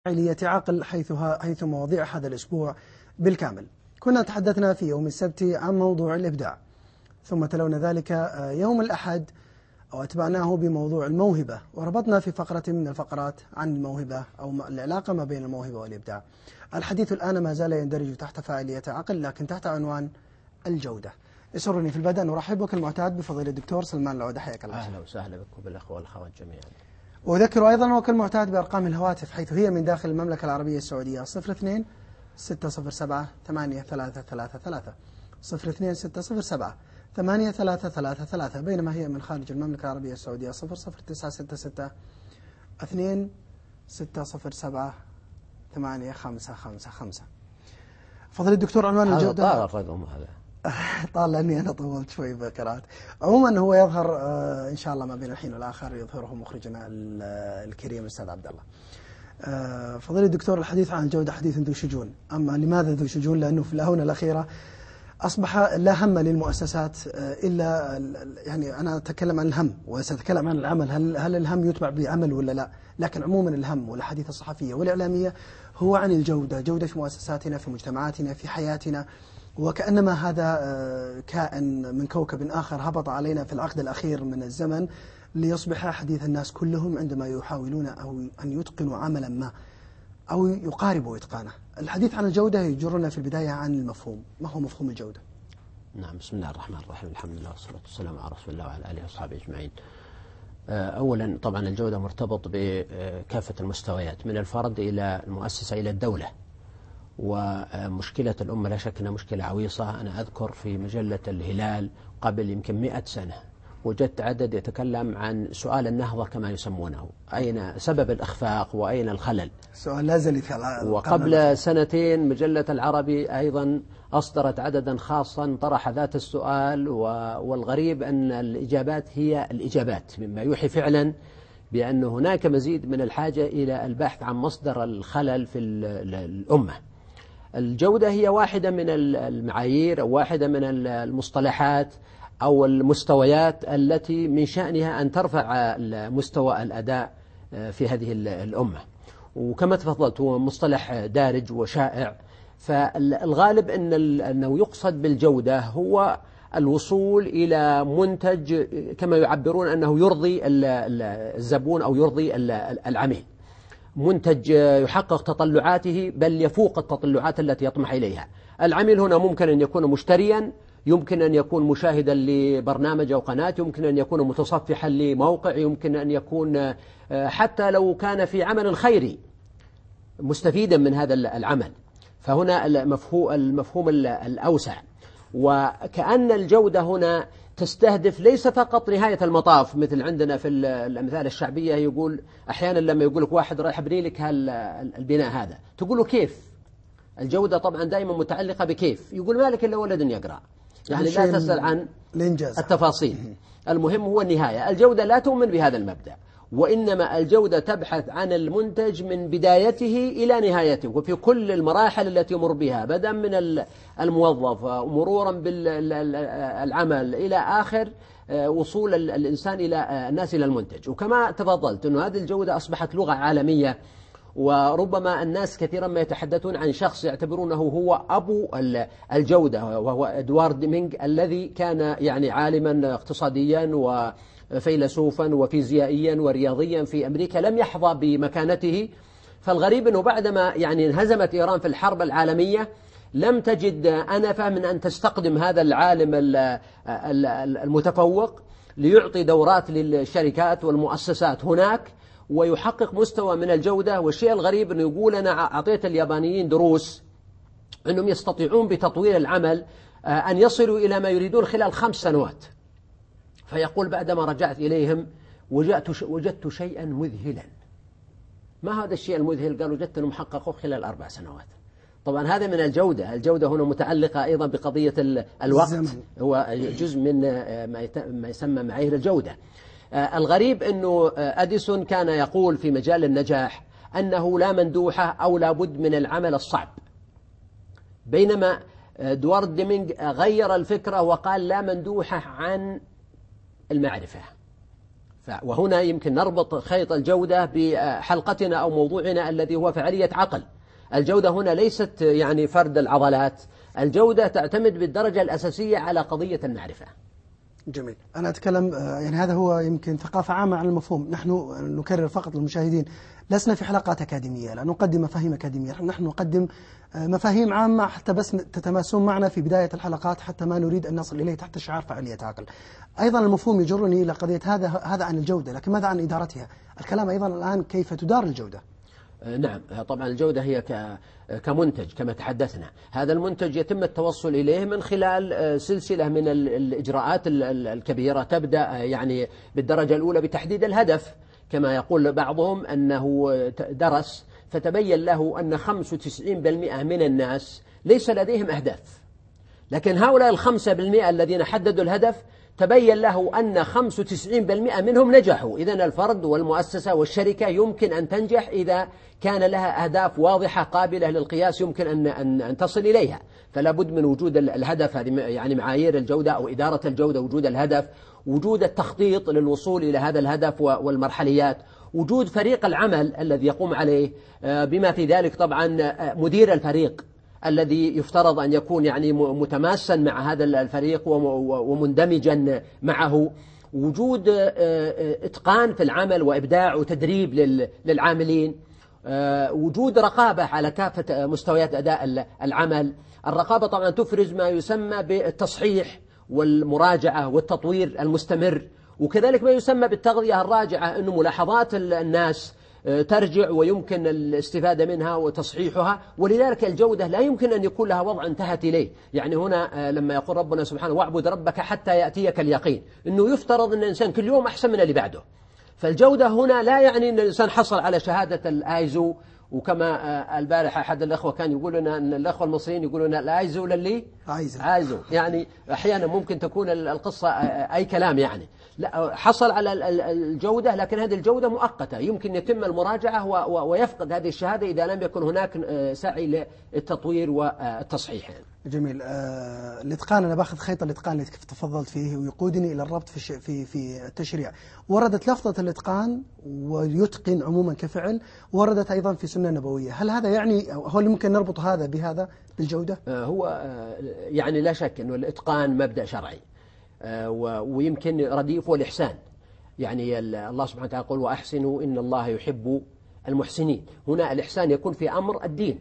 فاعلية عقل حيث مواضيع هذا الأسبوع بالكامل. كنا تحدثنا في يوم السبت عن موضوع الإبداع، ثم تلونا ذلك يوم الأحد وأتبعناه بموضوع الموهبة، وربطنا في فقرة من الفقرات عن الموهبة أو العلاقة ما بين الموهبة والإبداع. الحديث الآن ما زال يندرج تحت فاعلية عقل، لكن تحت عنوان الجودة. يسرني في البدء أن أرحب بك المعتاد بفضيلة الدكتور سلمان العودة، حياك الله. أهلا وسهلا بك وبالأخوة والأخوات جميعا. وأذكر أيضا وكالمعتاد بأرقام الهواتف، حيث هي من داخل المملكة العربية السعودية 02 607 8333 02 607 8333، بينما هي من خارج المملكة العربية السعودية 00966 2 607 8555. فضل الدكتور، عنوان الجودة. هذا طال الرقم هذا. طال لأني أنا طولت شوي بالقراءة. عموما هو يظهر إن شاء الله ما بين الحين والآخر يظهره مخرجنا الكريم الأستاذ عبد الله. فضيلة الدكتور، الحديث عن الجودة حديث ذو شجون. أما لماذا ذو شجون؟ لأنه في الآونة الأخيرة أصبح لا هم للمؤسسات إلا، يعني أنا أتكلم عن الهم وسأتكلم عن العمل، هل الهم يتبع بعمل ولا لا؟ لكن عموما الهم والحديث الصحفية والإعلامية هو عن الجودة، جودة في مؤسساتنا، في مجتمعاتنا، في حياتنا، وكأنما هذا كائن من كوكب آخر هبط علينا في العقد الأخير من الزمن ليصبح حديث الناس كلهم عندما يحاولون أو أن يتقنوا عملا ما أو يقاربوا إتقانه. الحديث عن الجودة يجرنا في البداية عن المفهوم. ما هو مفهوم الجودة؟ نعم، بسم الله الرحمن الرحيم، الحمد لله والصلاة والسلام على رسول الله وعلى آله وصحبه أجمعين. أولا طبعا الجودة مرتبط بكافة المستويات، من الفرد إلى المؤسسة إلى الدولة. ومشكلة الأمة لا شك أنها مشكلة عويصة. أنا أذكر في مجلة الهلال قبل يمكن 100 سنة وجدت عدد يتكلم عن سؤال النهضة كما يسمونه، أين سبب الإخفاق وأين الخلل. سؤال لا زال. وقبل سنتين مجلة العربي أيضا أصدرت عددا خاصا طرح ذات السؤال، والغريب أن الإجابات هي الإجابات، مما يوحي فعلا بأن هناك مزيد من الحاجة إلى البحث عن مصدر الخلل في الأمة. الجودة هي واحدة من المعايير أو واحدة من المصطلحات أو المستويات التي من شأنها أن ترفع مستوى الأداء في هذه الأمة. وكما تفضلت هو مصطلح دارج وشائع، فالغالب أنه يقصد بالجودة هو الوصول إلى منتج كما يعبرون أنه يرضي الزبون أو يرضي العميل، منتج يحقق تطلعاته بل يفوق التطلعات التي يطمح إليها. العميل هنا ممكن أن يكون مشتريا، يمكن أن يكون مشاهدا لبرنامج أو قناة، يمكن أن يكون متصفحا لموقع، يمكن أن يكون حتى لو كان في عمل خيري مستفيدا من هذا العمل. فهنا المفهوم الأوسع، وكأن الجودة هنا تستهدف ليس فقط نهاية المطاف، مثل عندنا في الأمثال الشعبية يقول أحيانا لما يقول لك واحد رايح أبني لك البناء هذا تقول له كيف. الجودة طبعا دائما متعلقة بكيف، يقول مالك إلا ولد يقرأ، يعني لا تسأل عن التفاصيل، المهم هو النهاية. الجودة لا تؤمن بهذا المبدأ، وإنما الجودة تبحث عن المنتج من بدايته إلى نهايته، وفي كل المراحل التي يمر بها، بدءا من الموظف مرورا بالعمل إلى آخر وصول الإنسان إلى الناس إلى المنتج. وكما تفضلت أن هذه الجودة أصبحت لغة عالمية، وربما الناس كثيرا ما يتحدثون عن شخص يعتبرونه هو أبو الجودة، وهو إدوارد ديمينغ، الذي كان يعني عالما اقتصاديا وفيلسوفا وفيزيائيا ورياضيا في أمريكا، لم يحظى بمكانته. فالغريب أنه بعدما يعني انهزمت إيران في الحرب العالمية لم تجد أنفة من أن تستقدم هذا العالم المتفوق ليعطي دورات للشركات والمؤسسات هناك ويحقق مستوى من الجودة. والشيء الغريب أنه يقول أنا أعطيت اليابانيين دروس أنهم يستطيعون بتطوير العمل أن يصلوا إلى ما يريدون خلال 5 سنوات. فيقول بعدما رجعت إليهم وجدت شيئا مذهلا. ما هذا الشيء المذهل؟ قالوا وجدت أنهم حققوه خلال 4 سنوات. طبعا هذا من الجودة. الجودة هنا متعلقة أيضا بقضية الوقت، هو جزء من ما يسمى معايير الجودة. الغريب أنه أديسون كان يقول في مجال النجاح أنه لا مندوحة أو لا بد من العمل الصعب، بينما إدوارد ديمينغ غير الفكرة وقال لا مندوحة عن المعرفة. وهنا يمكن نربط خيط الجودة بحلقتنا أو موضوعنا الذي هو فعالية عقل. الجودة هنا ليست يعني فرد العضلات، الجودة تعتمد بالدرجة الأساسية على قضية المعرفة. جميل. أنا أتكلم يعني هذا هو يمكن ثقافة عامة عن المفهوم. نحن نكرر فقط للمشاهدين، لسنا في حلقات أكاديمية، لا نقدم مفاهيم أكاديمية، نحن نقدم مفاهيم عامة حتى بس تتماسون معنا في بداية الحلقات، حتى ما نريد أن نصل إليه تحت شعار فعالية عقل. أيضا المفهوم يجرني إلى قضية هذا عن الجودة، لكن ماذا عن إدارتها؟ الكلام أيضا الآن كيف تدار الجودة؟ نعم، طبعا الجودة هي كمنتج كما تحدثنا. هذا المنتج يتم التوصل إليه من خلال سلسلة من الإجراءات الكبيرة، تبدأ يعني بالدرجة الأولى بتحديد الهدف، كما يقول بعضهم أنه درس فتبين له أن 95% من الناس ليس لديهم أهداف، لكن هؤلاء 5% الذين حددوا الهدف تبين له أن 95% منهم نجحوا. إذن الفرد والمؤسسة والشركة يمكن أن تنجح إذا كان لها أهداف واضحة قابلة للقياس يمكن أن تصل إليها. فلا بد من وجود الهدف، هذه يعني معايير الجودة أو إدارة الجودة، وجود الهدف، وجود التخطيط للوصول إلى هذا الهدف والمرحليات، وجود فريق العمل الذي يقوم عليه، بما في ذلك طبعا مدير الفريق الذي يفترض أن يكون يعني متماسا مع هذا الفريق ومندمجا معه، وجود إتقان في العمل وإبداع وتدريب للعاملين، وجود رقابة على كافة مستويات أداء العمل. الرقابة طبعا تفرز ما يسمى بالتصحيح والمراجعة والتطوير المستمر، وكذلك ما يسمى بالتغذية الراجعة، أنه ملاحظات الناس ترجع ويمكن الاستفادة منها وتصحيحها. ولذلك الجودة لا يمكن أن يكون لها وضع انتهت إليه. يعني هنا لما يقول ربنا سبحانه واعبد ربك حتى يأتيك اليقين، أنه يفترض أن الإنسان كل يوم أحسن من اللي بعده. فالجودة هنا لا يعني أن الإنسان حصل على شهادة الآيزو، وكما البارحة أحد الأخوة كان يقول لنا أن الأخوة المصريين يقولون الآيزو للي عايزو، يعني أحيانا ممكن تكون القصة أي كلام يعني. لا، حصل على الجودة، لكن هذه الجودة مؤقتة، يمكن يتم المراجعة ويفقد هذه الشهادة إذا لم يكن هناك سعي للتطوير والتصحيح. جميل. الإتقان، أنا باخذ خيط الإتقان اللي تفضلت فيه ويقودني إلى الربط في التشريع. وردت لفظة الإتقان ويتقن عموما كفعل، وردت أيضا في سنة نبوية. هل هذا يعني هو اللي ممكن نربط هذا بهذا بالجودة؟ هو يعني لا شك أنه الإتقان مبدأ شرعي، ويمكن رديفه الإحسان. يعني الله سبحانه وتعالى يقول وأحسنوا إن الله يحب المحسنين. هنا الإحسان يكون في أمر الدين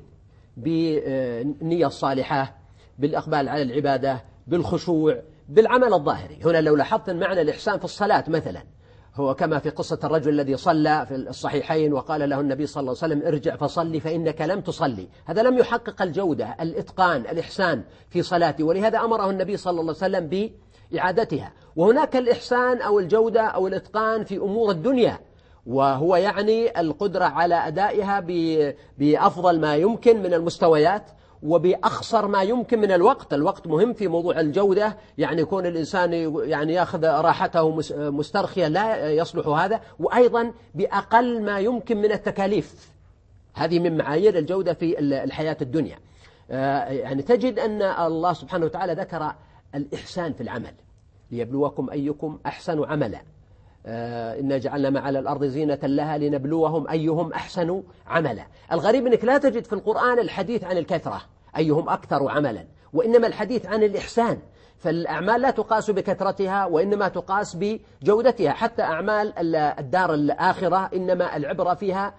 بالنية الصالحة، بالإقبال على العبادة، بالخشوع، بالعمل الظاهري. هنا لو لاحظت معنى الإحسان في الصلاة مثلا، هو كما في قصة الرجل الذي صلى في الصحيحين وقال له النبي صلى الله عليه وسلم ارجع فصلي فإنك لم تصلي. هذا لم يحقق الجودة، الإتقان، الإحسان في صلاته، ولهذا أمره النبي صلى الله عليه وسلم بإعادتها. وهناك الإحسان أو الجودة أو الإتقان في أمور الدنيا، وهو يعني القدرة على أدائها بأفضل ما يمكن من المستويات وبأخصر ما يمكن من الوقت. الوقت مهم في موضوع الجودة، يعني يكون الإنسان يعني يأخذ راحته مسترخيا، لا يصلح هذا. وأيضا بأقل ما يمكن من التكاليف. هذه من معايير الجودة في الحياة الدنيا. يعني تجد أن الله سبحانه وتعالى ذكر الإحسان في العمل، ليبلوكم أيكم أحسن عملا. إنا جعلنا ما على الأرض زينة لها لنبلوهم أيهم أحسن عملا. الغريب أنك لا تجد في القرآن الحديث عن الكثرة أيهم أكثر عملا، وإنما الحديث عن الإحسان. فالأعمال لا تقاس بكثرتها وإنما تقاس بجودتها. حتى أعمال الدار الآخرة إنما العبرة فيها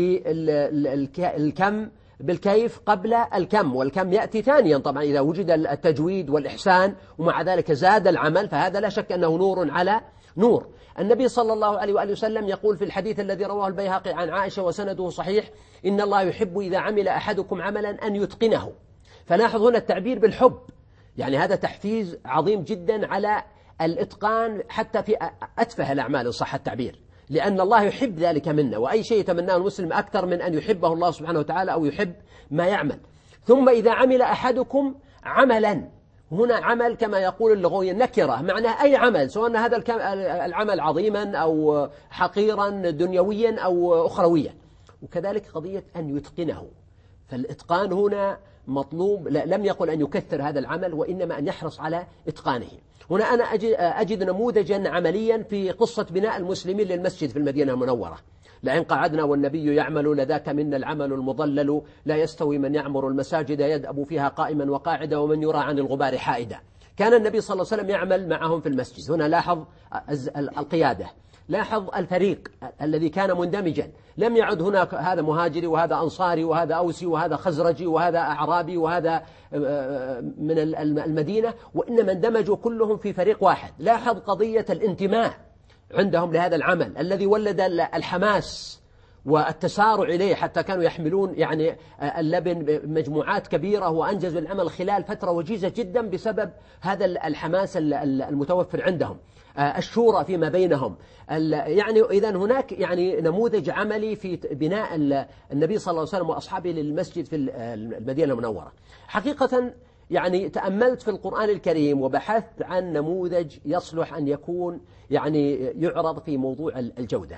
بالكم بالكيف قبل الكم، والكم يأتي ثانيا طبعا إذا وجد التجويد والإحسان ومع ذلك زاد العمل، فهذا لا شك أنه نور على نور. النبي صلى الله عليه وآله وسلم يقول في الحديث الذي رواه البيهقي عن عائشة وسنده صحيح إن الله يحب إذا عمل أحدكم عملا أن يتقنه. فلاحظ هنا التعبير بالحب، يعني هذا تحفيز عظيم جدا على الإتقان حتى في أتفه الأعمال إن صح التعبير، لأن الله يحب ذلك منا، وأي شيء يتمناه المسلم أكثر من أن يحبه الله سبحانه وتعالى أو يحب ما يعمل. ثم إذا عمل أحدكم عملا، هنا عمل كما يقول اللغوي نكرة، معناه أي عمل، سواء هذا العمل عظيما أو حقيرا دنيويا أو أخرويا. وكذلك قضية أن يتقنه، فالإتقان هنا مطلوب، لم يقل أن يكثر هذا العمل وإنما أن يحرص على إتقانه. هنا أنا أجد نموذجا عمليا في قصة بناء المسلمين للمسجد في المدينة المنورة. لئن قعدنا والنبي يعمل لذاك منا العمل المضلل، لا يستوي من يعمر المساجد يدأب فيها قائما وقاعدا ومن يرى عن الغبار حائدا. كان النبي صلى الله عليه وسلم يعمل معهم في المسجد. هنا لاحظ القيادة، لاحظ الفريق الذي كان مندمجا، لم يعد هناك هذا مهاجري وهذا أنصاري وهذا أوسي وهذا خزرجي وهذا أعرابي وهذا من المدينة، وإنما اندمجوا كلهم في فريق واحد. لاحظ قضية الانتماء عندهم لهذا العمل الذي ولد الحماس والتسارع إليه، حتى كانوا يحملون يعني اللبن بمجموعات كبيرة، وأنجزوا العمل خلال فترة وجيزة جدا بسبب هذا الحماس المتوفر عندهم، الشورى فيما بينهم. يعني إذا هناك يعني نموذج عملي في بناء النبي صلى الله عليه وسلم وأصحابه للمسجد في المدينة المنورة. حقيقة يعني تأملت في القرآن الكريم وبحثت عن نموذج يصلح أن يكون يعني يعرض في موضوع الجودة،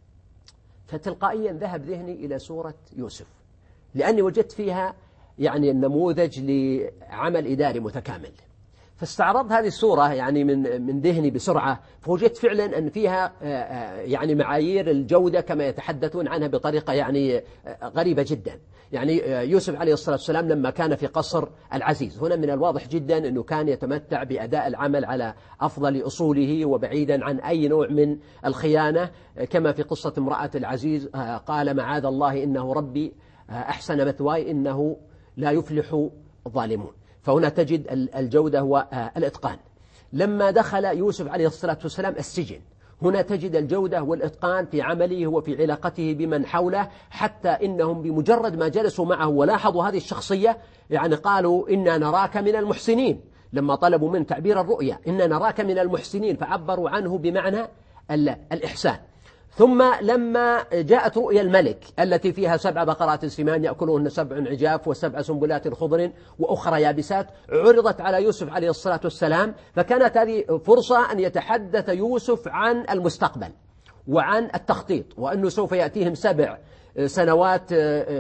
فتلقائيا ذهب ذهني إلى سورة يوسف، لأني وجدت فيها يعني النموذج لعمل إداري متكامل. فاستعرضت هذه السورة يعني من ذهني بسرعة، فوجدت فعلا أن فيها يعني معايير الجودة كما يتحدثون عنها بطريقة يعني غريبة جدا. يعني يوسف عليه الصلاة والسلام لما كان في قصر العزيز، هنا من الواضح جدا أنه كان يتمتع بأداء العمل على أفضل أصوله وبعيدا عن أي نوع من الخيانة، كما في قصة امرأة العزيز قال معاذ الله إنه ربي أحسن مثواي إنه لا يفلح الظالمون. فهنا تجد الجودة والإتقان. لما دخل يوسف عليه الصلاة والسلام السجن، هنا تجد الجودة والإتقان في عمله وفي علاقته بمن حوله، حتى إنهم بمجرد ما جلسوا معه ولاحظوا هذه الشخصية يعني قالوا إنا نراك من المحسنين. لما طلبوا من تعبير الرؤيا إنا نراك من المحسنين، فعبروا عنه بمعنى الإحسان. ثم لما جاءت رؤيا الملك التي فيها 7 بقرات سمان يأكلهن 7 عجاف و7 سنبلات خضر وأخرى يابسات، عرضت على يوسف عليه الصلاة والسلام، فكانت هذه فرصة أن يتحدث يوسف عن المستقبل وعن التخطيط، وأنه سوف يأتيهم 7 سنوات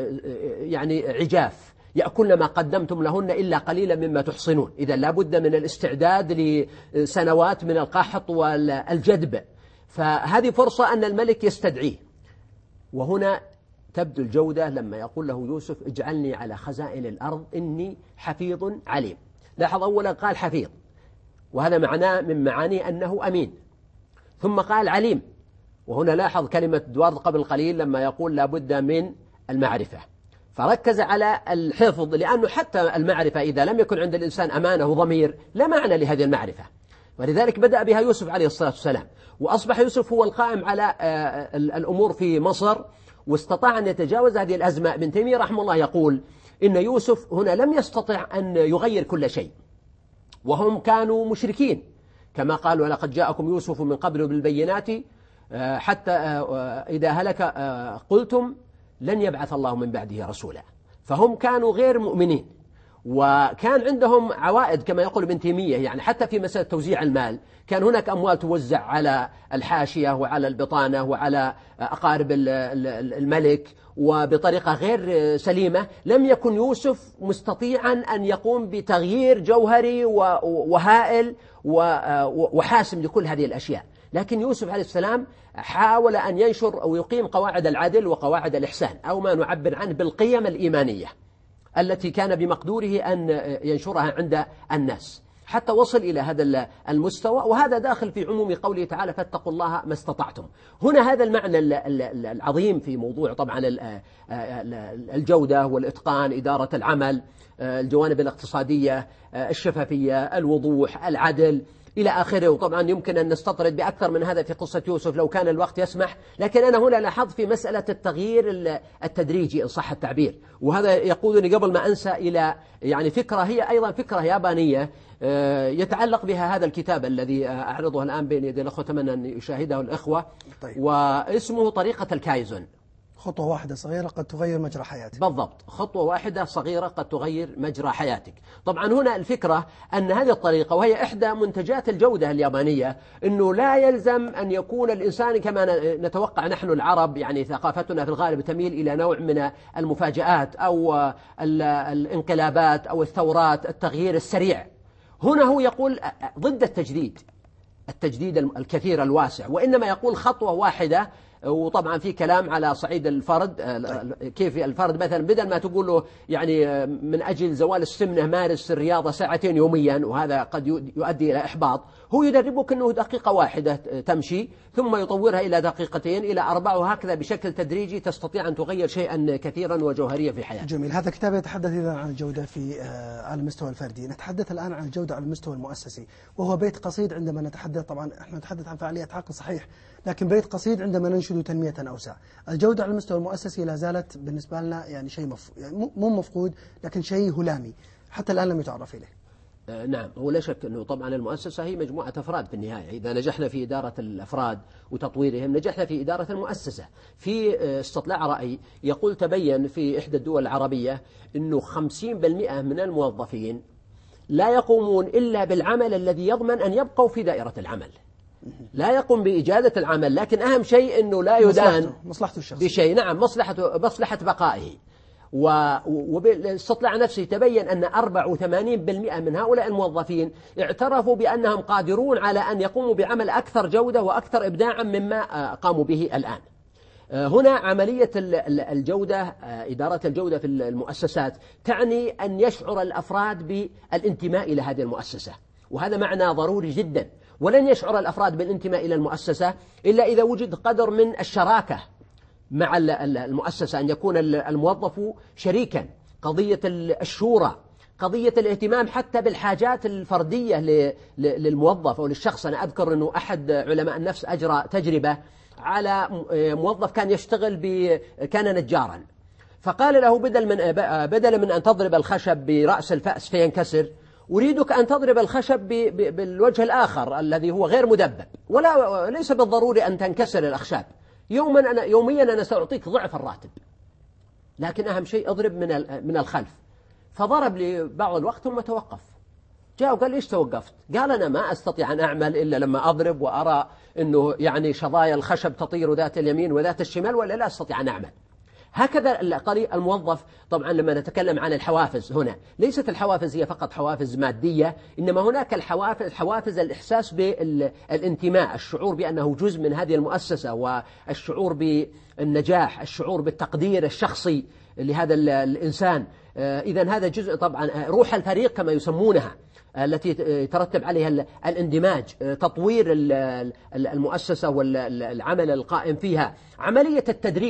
يعني عجاف يأكلن ما قدمتم لهن إلا قليلا مما تحصنون. إذا لابد من الاستعداد لسنوات من القحط والجدب، فهذه فرصة أن الملك يستدعيه. وهنا تبدو الجودة لما يقول له يوسف اجعلني على خزائن الأرض إني حفيظ عليم. لاحظ أولا قال حفيظ، وهذا معناه من معاني أنه أمين، ثم قال عليم، وهنا لاحظ كلمة دوار قبل قليل لما يقول لابد من المعرفة، فركز على الحفظ، لأنه حتى المعرفة إذا لم يكن عند الإنسان أمانة وضمير لا معنى لهذه المعرفة، ولذلك بدأ بها يوسف عليه الصلاة والسلام. وأصبح يوسف هو القائم على الأمور في مصر، واستطاع أن يتجاوز هذه الأزمة. ابن تيمية رحمه الله يقول إن يوسف هنا لم يستطع أن يغير كل شيء، وهم كانوا مشركين كما قالوا لقد جاءكم يوسف من قبل بالبينات حتى إذا هلك قلتم لن يبعث الله من بعده رسولا. فهم كانوا غير مؤمنين، وكان عندهم عوائد كما يقول ابن تيمية، يعني حتى في مسألة توزيع المال كان هناك أموال توزع على الحاشية وعلى البطانة وعلى أقارب الملك وبطريقة غير سليمة. لم يكن يوسف مستطيعا أن يقوم بتغيير جوهري وهائل وحاسم لكل هذه الأشياء، لكن يوسف عليه السلام حاول أن ينشر أو يقيم قواعد العدل وقواعد الإحسان، أو ما نعبر عنه بالقيم الإيمانية التي كان بمقدوره أن ينشرها عند الناس حتى وصل إلى هذا المستوى. وهذا داخل في عموم قوله تعالى فاتقوا الله ما استطعتم. هنا هذا المعنى العظيم في موضوع طبعا الجودة والإتقان، إدارة العمل، الجوانب الاقتصادية، الشفافية، الوضوح، العدل إلى آخره. وطبعا يمكن أن نستطرد بأكثر من هذا في قصة يوسف لو كان الوقت يسمح، لكن أنا هنا لاحظت في مسألة التغيير التدريجي إن صح التعبير. وهذا يقودني قبل ما أنسى إلى يعني فكرة هي أيضا فكرة يابانية يتعلق بها هذا الكتاب الذي أعرضه الآن بين يدي الأخوة، أتمنى أن يشاهده الأخوة. طيب. واسمه طريقة الكايزن. خطوة واحدة صغيرة قد تغير مجرى حياتك. بالضبط، خطوة واحدة صغيرة قد تغير مجرى حياتك. طبعا هنا الفكرة أن هذه الطريقة، وهي إحدى منتجات الجودة اليابانية، أنه لا يلزم أن يكون الإنسان كما نتوقع نحن العرب، يعني ثقافتنا في الغالب تميل إلى نوع من المفاجآت أو الانقلابات أو الثورات، التغيير السريع. هنا هو يقول ضد التجديد الكثير الواسع، وإنما يقول خطوة واحدة. وطبعا في كلام على صعيد الفرد، كيف الفرد مثلا بدل ما تقول له يعني من أجل زوال السمنة مارس الرياضة ساعتين يوميا، وهذا قد يؤدي إلى إحباط، هو يدربك أنه دقيقة واحدة تمشي ثم يطورها إلى دقيقتين إلى 4، وهكذا بشكل تدريجي تستطيع أن تغير شيئا كثيرا وجوهريا في حياتك. جميل. هذا كتاب يتحدث إذا عن الجودة على المستوى الفردي. نتحدث الآن عن الجودة على المستوى المؤسسي، وهو بيت قصيد عندما نتحدث. طبعا احنا نتحدث عن فعاليات عقل صحيح، لكن بيت قصيد عندما ننشد تنمية أوسع. الجودة على المستوى المؤسسي لا زالت بالنسبة لنا يعني شيء يعني مو مفقود، لكن شيء هلامي حتى الآن لم يتعرف إليه. نعم، هو لا شك أنه طبعا المؤسسة هي مجموعة أفراد في النهاية. إذا نجحنا في إدارة الأفراد وتطويرهم نجحنا في إدارة المؤسسة. في استطلاع رأي يقول تبين في إحدى الدول العربية أنه 50% من الموظفين لا يقومون إلا بالعمل الذي يضمن أن يبقوا في دائرة العمل، لا يقوم بإجادة العمل، لكن أهم شيء أنه لا يدان مصلحته الشخصية بشيء. نعم، مصلحة بقائه. وبالاستطلاع نفسه تبين أن 84% من هؤلاء الموظفين اعترفوا بأنهم قادرون على أن يقوموا بعمل أكثر جودة وأكثر إبداعا مما قاموا به الآن. هنا عملية الجودة، إدارة الجودة في المؤسسات تعني أن يشعر الأفراد بالانتماء إلى هذه المؤسسة، وهذا معنى ضروري جدا. ولن يشعر الأفراد بالانتماء إلى المؤسسة إلا إذا وجد قدر من الشراكة مع المؤسسة، أن يكون الموظف شريكا، قضية الشورى، قضية الاهتمام حتى بالحاجات الفردية للموظف أو للشخص. أنا أذكر أنه أحد علماء النفس أجرى تجربة على موظف كان يشتغل كان نجارا، فقال له بدل من أن تضرب الخشب برأس الفأس فينكسر، أريدك أن تضرب الخشب بالوجه الآخر الذي هو غير مدبب، ليس بالضروري أن تنكسر الأخشاب. يوميا أنا سأعطيك ضعف الراتب، لكن أهم شيء أضرب من الخلف. فضرب لي بعض الوقت ثم توقف. جاء وقال ليش توقفت؟ قال أنا ما أستطيع أن أعمل إلا لما أضرب وأرى أنه يعني شظايا الخشب تطير ذات اليمين وذات الشمال، ولا لا أستطيع أن أعمل. هكذا الموظف. طبعا لما نتكلم عن الحوافز هنا، ليست الحوافز هي فقط حوافز مادية، إنما هناك حوافز الإحساس بالانتماء، الشعور بأنه جزء من هذه المؤسسة، والشعور بالنجاح، الشعور بالتقدير الشخصي لهذا الإنسان. إذن هذا جزء. طبعا روح الفريق كما يسمونها، التي يترتب عليها الاندماج، تطوير المؤسسة والعمل القائم فيها، عملية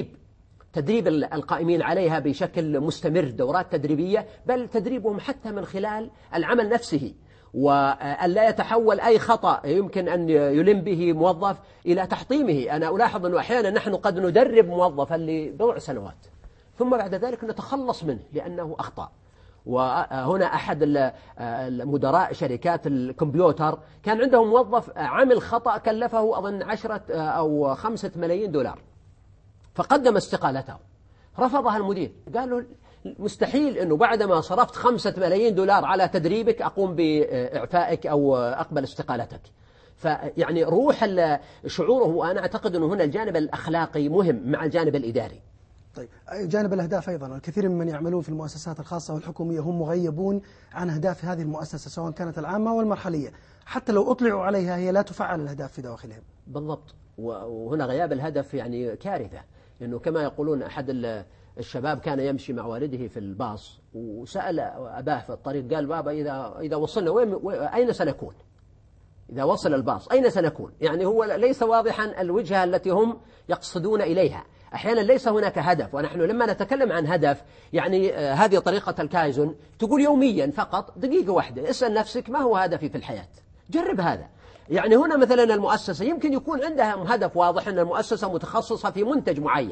تدريب القائمين عليها بشكل مستمر، دورات تدريبية، بل تدريبهم حتى من خلال العمل نفسه، وأن لا يتحول أي خطأ يمكن أن يلم به موظف إلى تحطيمه. أنا ألاحظ أنه أحيانا نحن قد ندرب موظفا لبضع سنوات ثم بعد ذلك نتخلص منه لأنه أخطأ. وهنا أحد المدراء شركات الكمبيوتر كان عندهم موظف عمل خطأ كلفه أظن 10 أو 5 ملايين دولار، فقدم استقالته. رفضها المدير، قال له مستحيل أنه بعدما صرفت 5 ملايين دولار على تدريبك أقوم بإعفائك أو أقبل استقالتك. فيعني روح شعوره، وأنا أعتقد أنه هنا الجانب الأخلاقي مهم مع الجانب الإداري. طيب، جانب الأهداف أيضا. الكثير ممن يعملون في المؤسسات الخاصة والحكومية هم مغيبون عن أهداف هذه المؤسسة، سواء كانت العامة والمرحلية. حتى لو أطلعوا عليها هي لا تفعل الأهداف في دواخلهم. بالضبط. وهنا غياب الهدف يعني كارثة. إنه كما يقولون، أحد الشباب كان يمشي مع والده في الباص وسأل أباه في الطريق، قال بابا إذا وصلنا أين سنكون؟ إذا وصل الباص أين سنكون؟ يعني هو ليس واضحا الوجهة التي هم يقصدون إليها. أحيانا ليس هناك هدف. ونحن لما نتكلم عن هدف، يعني هذه طريقة الكايزن، تقول يوميا فقط دقيقة واحدة اسأل نفسك ما هو هدفي في الحياة؟ جرب هذا. يعني هنا مثلا المؤسسة يمكن يكون عندها هدف واضح أن المؤسسة متخصصة في منتج معين،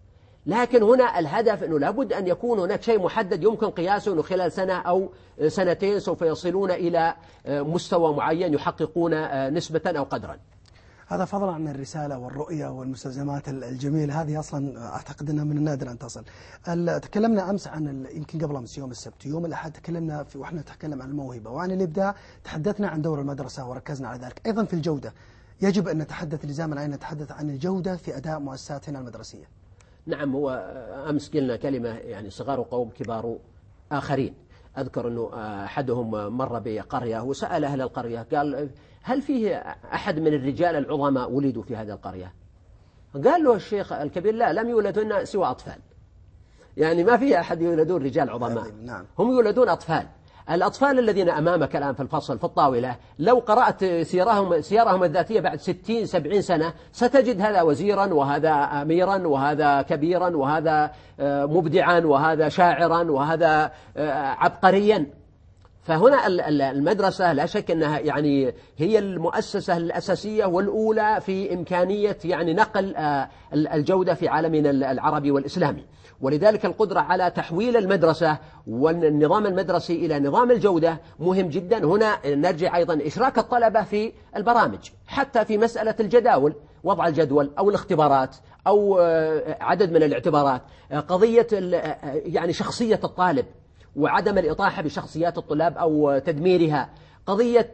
لكن هنا الهدف أنه لابد أن يكون هناك شيء محدد يمكن قياسه، أنه خلال سنة أو سنتين سوف يصلون إلى مستوى معين يحققون نسبة أو قدرا. هذا فضلا عن الرسالة والرؤية والمستلزمات الجميلة، هذه أصلا أعتقد أنها من النادر أن تصل. تكلمنا أمس عن يمكن قبل أمس يوم السبت يوم الأحد تكلمنا وإحنا نتكلم عن الموهبة وعن الإبداع، تحدثنا عن دور المدرسة وركزنا على ذلك. أيضا في الجودة يجب أن نتحدث لزاما أن نتحدث عن الجودة في أداء مؤسساتنا المدرسية. نعم، هو أمس قلنا كلمة يعني صغار قوم كبار آخرين. أذكر أنه أحدهم مر بقرية وسأل أهل القرية قال هل فيه أحد من الرجال العظماء ولدوا في هذه القرية؟ قال له الشيخ الكبير لا، لم يولدون سوى أطفال. يعني ما في أحد يولدون رجال عظماء، هم يولدون أطفال. الأطفال الذين أمامك الآن في الفصل في الطاولة لو قرأت سيرهم الذاتية بعد 60-70 سنة ستجد هذا وزيرا وهذا أميرا وهذا كبيرا وهذا مبدعا وهذا شاعرا وهذا عبقريا. فهنا المدرسة لا شك أنها يعني هي المؤسسة الأساسية والأولى في إمكانية يعني نقل الجودة في عالمنا العربي والإسلامي. ولذلك القدرة على تحويل المدرسة والنظام المدرسي إلى نظام الجودة مهم جدا. هنا نرجع أيضا إشراك الطلبة في البرامج، حتى في مسألة الجداول، وضع الجدول أو الاختبارات أو عدد من الاعتبارات، قضية يعني شخصية الطالب وعدم الإطاحة بشخصيات الطلاب أو تدميرها، قضية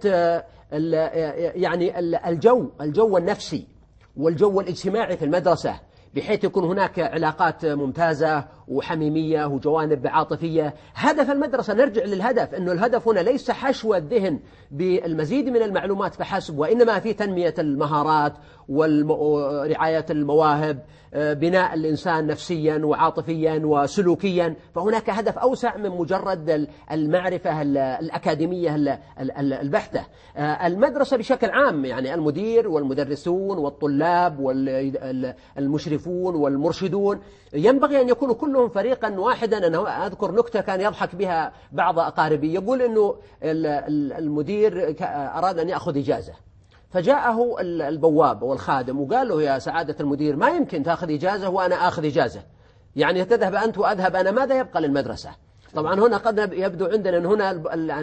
يعني الجو النفسي والجو الاجتماعي في المدرسة، بحيث يكون هناك علاقات ممتازة وحميمية وجوانب عاطفية. هدف المدرسة، نرجع للهدف، أنه الهدف هنا ليس حشو الذهن بالمزيد من المعلومات فحسب، وإنما في تنمية المهارات ورعاية المواهب، بناء الإنسان نفسيا وعاطفيا وسلوكيا. فهناك هدف أوسع من مجرد المعرفة الأكاديمية البحتة. المدرسة بشكل عام يعني المدير والمدرسون والطلاب والمشرفون والمرشدون ينبغي أن يكونوا كلهم فريقا واحدا. أنا أذكر نكتة كان يضحك بها بعض أقاربي، يقول أنه المدير أراد أن يأخذ إجازة، فجاءه البواب والخادم وقال له يا سعادة المدير ما يمكن تأخذ إجازة وأنا أخذ إجازة، يعني تذهب أنت وأذهب أنا، ماذا يبقى للمدرسة؟ طبعا هنا قد يبدو عندنا أن هنا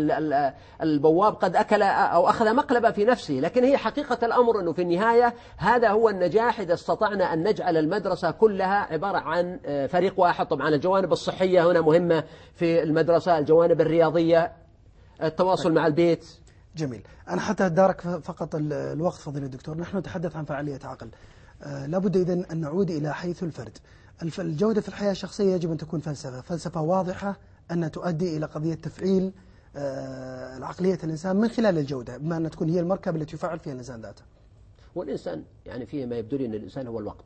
البواب قد أكل أو أخذ مقلبة في نفسه، لكن هي حقيقة الأمر أنه في النهاية هذا هو النجاح إذا استطعنا أن نجعل المدرسة كلها عبارة عن فريق واحد. طبعا الجوانب الصحية هنا مهمة في المدرسة، الجوانب الرياضية، التواصل مع البيت. جميل. أنا حتى أدارك فقط الوقت فضيلة الدكتور، نحن نتحدث عن فعالية عقل، لابد إذن أن نعود إلى حيث الفرد. الجودة في الحياة الشخصية يجب أن تكون فلسفة واضحة أن تؤدي إلى قضية تفعيل العقلية الإنسان من خلال الجودة، بما أن تكون هي المركبة التي يفعل فيها الإنسان ذاته. والإنسان يعني فيه ما يبدو لي أن الإنسان هو الوقت.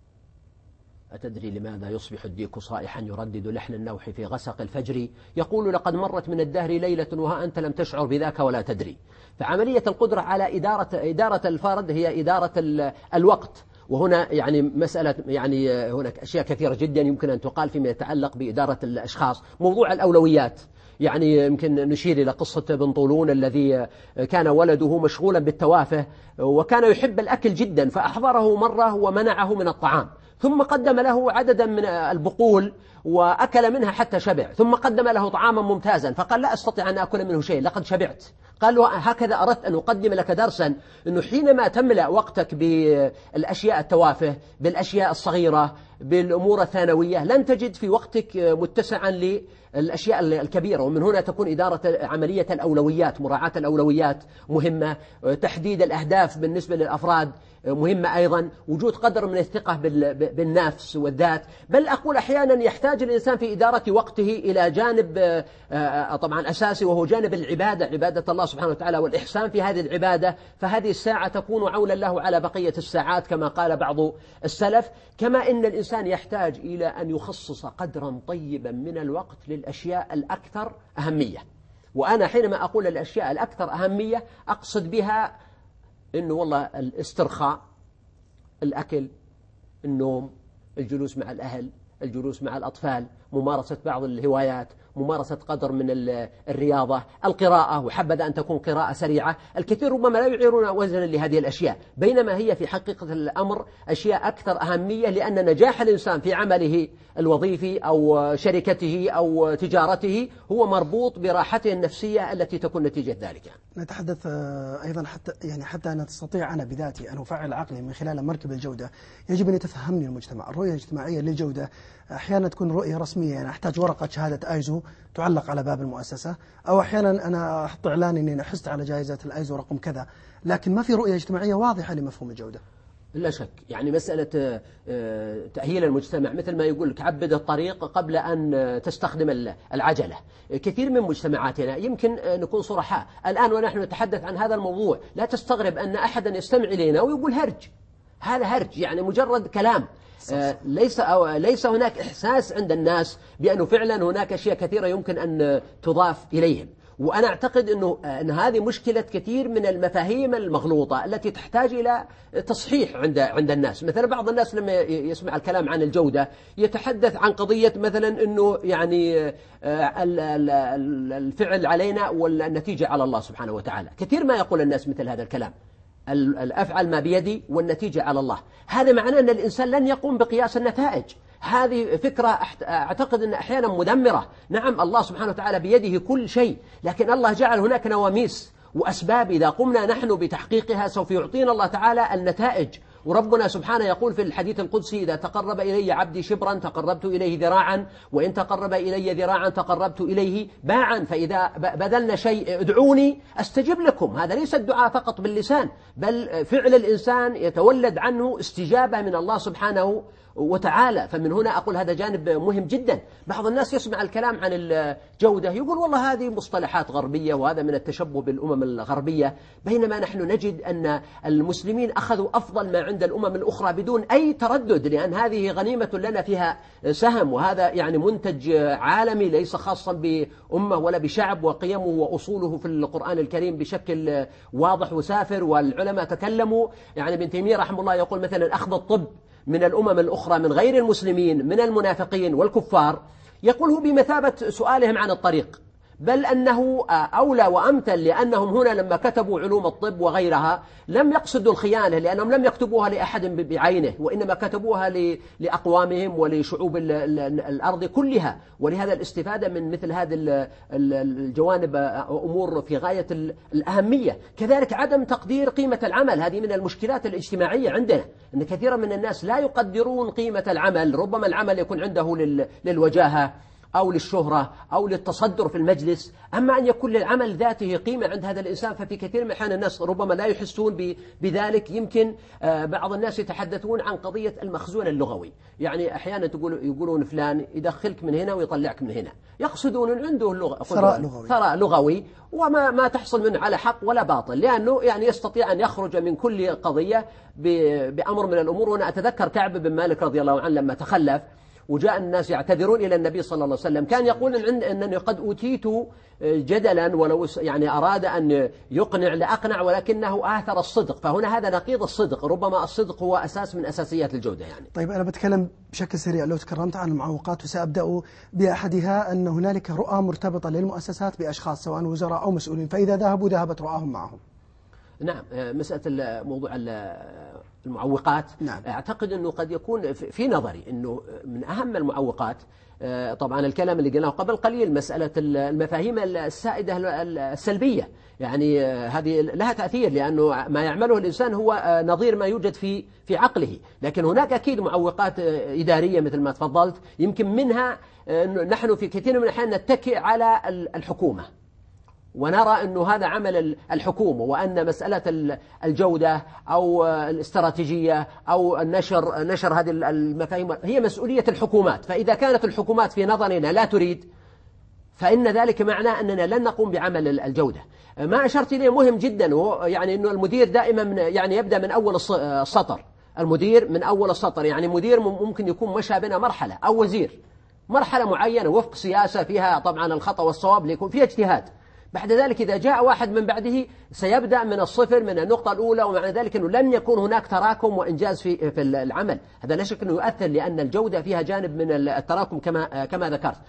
أتدري لماذا يصبح الديك صائحا يردد لحن النوح في غسق الفجر، يقول لقد مرت من الدهر ليلة وها أنت لم تشعر بذاك ولا تدري. فعملية القدرة على إدارة الفرد هي إدارة الوقت. وهنا يعني مسألة يعني هناك أشياء كثيرة جدا يمكن أن تقال فيما يتعلق بإدارة الأشخاص. موضوع الأولويات، يعني يمكن نشير إلى قصة ابن طولون الذي كان ولده مشغولا بالتوافه وكان يحب الأكل جدا، فأحضره مرة ومنعه من الطعام، ثم قدم له عددا من البقول وأكل منها حتى شبع، ثم قدم له طعاما ممتازا فقال لا أستطيع أن أكل منه شيء لقد شبعت. قال له هكذا أردت أن أقدم لك درسا، أنه حينما تملأ وقتك بالأشياء التوافه، بالأشياء الصغيرة، بالأمور الثانوية، لن تجد في وقتك متسعا للأشياء الكبيرة. ومن هنا تكون إدارة عملية الأولويات، مراعاة الأولويات مهمة، تحديد الأهداف بالنسبة للأفراد مهمة أيضا، وجود قدر من الثقة بالنفس والذات. بل أقول أحيانا يحتاج الإنسان في إدارة وقته إلى جانب طبعا أساسي، وهو جانب العبادة، عبادة الله سبحانه وتعالى والإحسان في هذه العبادة. فهذه الساعة تكون عونا له على بقية الساعات كما قال بعض السلف. كما إن الإنسان يحتاج إلى أن يخصص قدرا طيبا من الوقت للأشياء الأكثر أهمية. وأنا حينما أقول الأشياء الأكثر أهمية أقصد بها إنه والله الاسترخاء، الأكل، النوم، الجلوس مع الأهل، الجلوس مع الأطفال، ممارسة بعض الهوايات، ممارسة قدر من الرياضة، القراءة، وحبذا أن تكون قراءة سريعة. الكثير ربما لا يعيرون وزنا لهذه الأشياء، بينما هي في حقيقة الأمر أشياء أكثر أهمية، لأن نجاح الإنسان في عمله الوظيفي أو شركته أو تجارته هو مربوط براحته النفسية التي تكون نتيجة ذلك. نتحدث أيضا حتى أن تستطيع أنا بذاتي أن أفعل عقلي من خلال مركب الجودة، يجب أن يتفهمني المجتمع. الرؤية الاجتماعية للجودة أحيانا تكون رؤية رسمية، يعني أحتاج ورقة شهادة آيزو تعلق على باب المؤسسة، أو أحيانا أنا أحط إعلان أني حزت على جائزة الآيزو رقم كذا، لكن ما في رؤية اجتماعية واضحة لمفهوم الجودة. لا شك، يعني مسألة تأهيل المجتمع مثل ما يقول لك عبد الطريق قبل أن تستخدم العجلة. كثير من مجتمعاتنا يمكن نكون صرحاء الآن ونحن نتحدث عن هذا الموضوع، لا تستغرب أن أحدا يستمع إلينا ويقول هرج، هذا هرج، يعني مجرد كلام. ليس هناك إحساس عند الناس بأنه فعلا هناك أشياء كثيرة يمكن أن تضاف إليهم. وأنا أعتقد أن هذه مشكلة كثير من المفاهيم المغلوطة التي تحتاج إلى تصحيح عند الناس. مثلا بعض الناس لما يسمع الكلام عن الجودة يتحدث عن قضية مثلا أنه يعني الفعل علينا والنتيجة على الله سبحانه وتعالى. كثير ما يقول الناس مثل هذا الكلام، الأفعل ما بيدي والنتيجة على الله. هذا معناه أن الإنسان لن يقوم بقياس النتائج. هذه فكرة أعتقد أن أحيانا مدمرة. نعم الله سبحانه وتعالى بيده كل شيء، لكن الله جعل هناك نواميس وأسباب إذا قمنا نحن بتحقيقها سوف يعطينا الله تعالى النتائج. وربنا سبحانه يقول في الحديث القدسي: إذا تقرب إلي عبدي شبرا تقربت إليه ذراعا، وإن تقرب إلي ذراعا تقربت إليه باعا، فإذا بذلنا شيء ادعوني أستجب لكم. هذا ليس الدعاء فقط باللسان، بل فعل الإنسان يتولد عنه استجابة من الله سبحانه وتعالى. فمن هنا أقول هذا جانب مهم جدا. بعض الناس يسمع الكلام عن الجودة يقول والله هذه مصطلحات غربية وهذا من التشبه بالأمم الغربية، بينما نحن نجد أن المسلمين أخذوا أفضل ما عند الأمم الأخرى بدون أي تردد، لأن هذه غنيمة لنا فيها سهم، وهذا يعني منتج عالمي ليس خاصا بأمة ولا بشعب، وقيمه وأصوله في القرآن الكريم بشكل واضح وسافر. والعلماء تكلموا، يعني ابن تيمية رحمه الله يقول مثلا أخذ الطب من الأمم الأخرى من غير المسلمين من المنافقين والكفار يقول هو بمثابة سؤالهم عن الطريق، بل أنه أولى وأمثل، لأنهم هنا لما كتبوا علوم الطب وغيرها لم يقصدوا الخيانة، لأنهم لم يكتبوها لأحد بعينه، وإنما كتبوها لأقوامهم ولشعوب الأرض كلها. ولهذا الاستفادة من مثل هذه الجوانب أمور في غاية الأهمية. كذلك عدم تقدير قيمة العمل، هذه من المشكلات الاجتماعية عندنا، أن كثيرا من الناس لا يقدرون قيمة العمل. ربما العمل يكون عنده للوجاهة أو للشهرة أو للتصدر في المجلس، أما أن يكون للعمل ذاته قيمة عند هذا الإنسان ففي كثير من الأحيان الناس ربما لا يحسون بذلك. يمكن بعض الناس يتحدثون عن قضية المخزون اللغوي، يعني أحيانا يقولون فلان يدخلك من هنا ويطلعك من هنا، يقصدون عنده ثراء لغوي وما تحصل منه على حق ولا باطل، لأنه يعني يستطيع أن يخرج من كل قضية بأمر من الأمور. وأنا أتذكر كعب بن مالك رضي الله عنه لما تخلف وجاء الناس يعتذرون إلى النبي صلى الله عليه وسلم كان يقول أنني قد أوتيت جدلا، ولو يعني أراد أن يقنع لأقنع، ولكنه آثر الصدق. فهنا هذا نقيض الصدق، ربما الصدق هو أساس من أساسيات الجودة. يعني طيب أنا بتكلم بشكل سريع لو تكرمت عن المعوقات، وسأبدأ بأحدها أن هنالك رؤى مرتبطة للمؤسسات بأشخاص سواء وزراء أو مسؤولين، فإذا ذهبوا ذهبت رؤاهم معهم. نعم، مسألة موضوع المعوقات، نعم. أعتقد أنه قد يكون في نظري أنه من أهم المعوقات، طبعا الكلام اللي قلناه قبل قليل، مسألة المفاهيم السائدة السلبية، يعني هذه لها تأثير، لأنه ما يعمله الإنسان هو نظير ما يوجد في عقله. لكن هناك أكيد معوقات إدارية مثل ما تفضلت، يمكن منها نحن في كثير من الأحيان نتكئ على الحكومة ونرى أنه هذا عمل الحكومة، وأن مسألة الجودة أو الاستراتيجية أو نشر هذه المفاهيم هي مسؤولية الحكومات. فإذا كانت الحكومات في نظرنا لا تريد، فإن ذلك معناه أننا لن نقوم بعمل الجودة. ما أشرت إليه مهم جدا، وهو يعني أنه المدير دائما يعني يبدأ من أول السطر. المدير من أول السطر، يعني مدير ممكن يكون مشى بنا مرحلة، أو وزير مرحلة معينة وفق سياسة فيها طبعا الخطأ والصواب ليكون فيها اجتهاد. بعد ذلك إذا جاء واحد من بعده سيبدأ من الصفر، من النقطة الأولى، ومعنى ذلك أنه لن يكون هناك تراكم وإنجاز في العمل. هذا لا شك أنه يؤثر، لأن الجودة فيها جانب من التراكم كما ذكرت.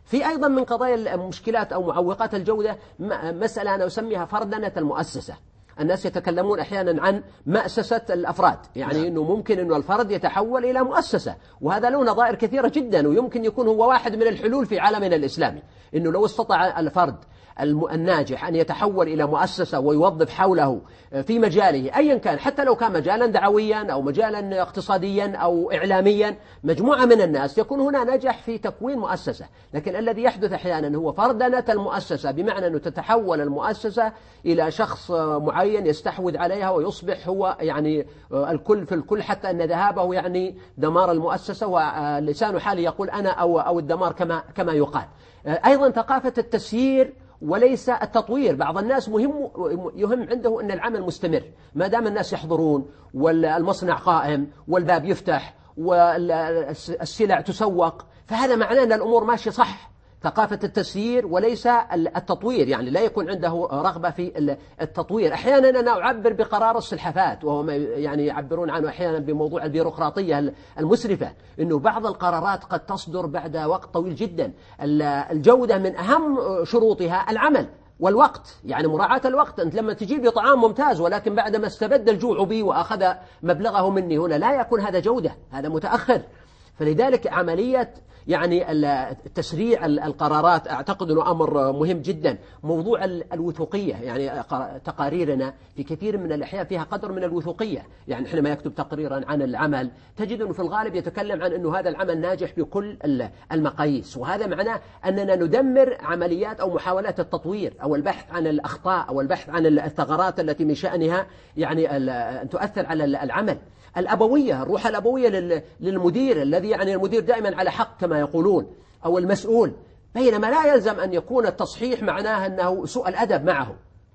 في أيضا من قضايا المشكلات أو معوقات الجودة مسألة أنا أسميها فردنة المؤسسة. الناس يتكلمون أحيانا عن مؤسسة الأفراد، يعني أنه ممكن أنه الفرد يتحول إلى مؤسسة، وهذا له نظائر كثيرة جدا، ويمكن يكون هو واحد من الحلول في عالمنا الإسلامي، أنه لو استطاع الفرد الناجح أن يتحول إلى مؤسسة ويوظف حوله في مجاله أيا كان، حتى لو كان مجالا دعويا أو مجالا اقتصاديا أو إعلاميا، مجموعة من الناس يكون هنا نجح في تكوين مؤسسة. لكن الذي يحدث أحيانا هو فردنة المؤسسة، بمعنى أنه تتحول المؤسسة إلى شخص معين يستحوذ عليها ويصبح هو يعني الكل في الكل، حتى أن ذهابه يعني دمار المؤسسة، ولسان حالي يقول أنا أو الدمار كما يقال. أيضا ثقافة التسيير وليس التطوير. بعض الناس يهم عنده أن العمل مستمر، ما دام الناس يحضرون والمصنع قائم والباب يفتح والسلع تسوق، فهذا معناه أن الأمور ماشية صح. ثقافة التسيير وليس التطوير، يعني لا يكون عنده رغبة في التطوير. أحيانا أنا أعبر بقرار السلحفاة، وهم يعني يعبرون عنه أحيانا بموضوع البيروقراطية المسرفة، أنه بعض القرارات قد تصدر بعد وقت طويل جدا. الجودة من أهم شروطها العمل والوقت، يعني مراعاة الوقت. أنت لما تجيب لي طعام ممتاز ولكن بعدما استبد الجوع بي وأخذ مبلغه مني، هنا لا يكون هذا جودة، هذا متأخر. فلذلك عملية يعني تسريع القرارات أعتقد أنه أمر مهم جدا. موضوع الوثوقية، يعني تقاريرنا في كثير من الأحيان فيها قدر من الوثوقية. يعني حينما يكتب تقريرا عن العمل تجد أنه في الغالب يتكلم عن أنه هذا العمل ناجح بكل المقاييس، وهذا معناه أننا ندمر عمليات أو محاولات التطوير أو البحث عن الأخطاء أو البحث عن الثغرات التي من شأنها يعني أن تؤثر على العمل. الأبوية، الروح الأبوية للمدير، الذي يعني المدير دائما على حق كما يقولون، أو المسؤول، بينما لا يلزم أن يكون التصحيح معناه أنه سوء الأدب معه.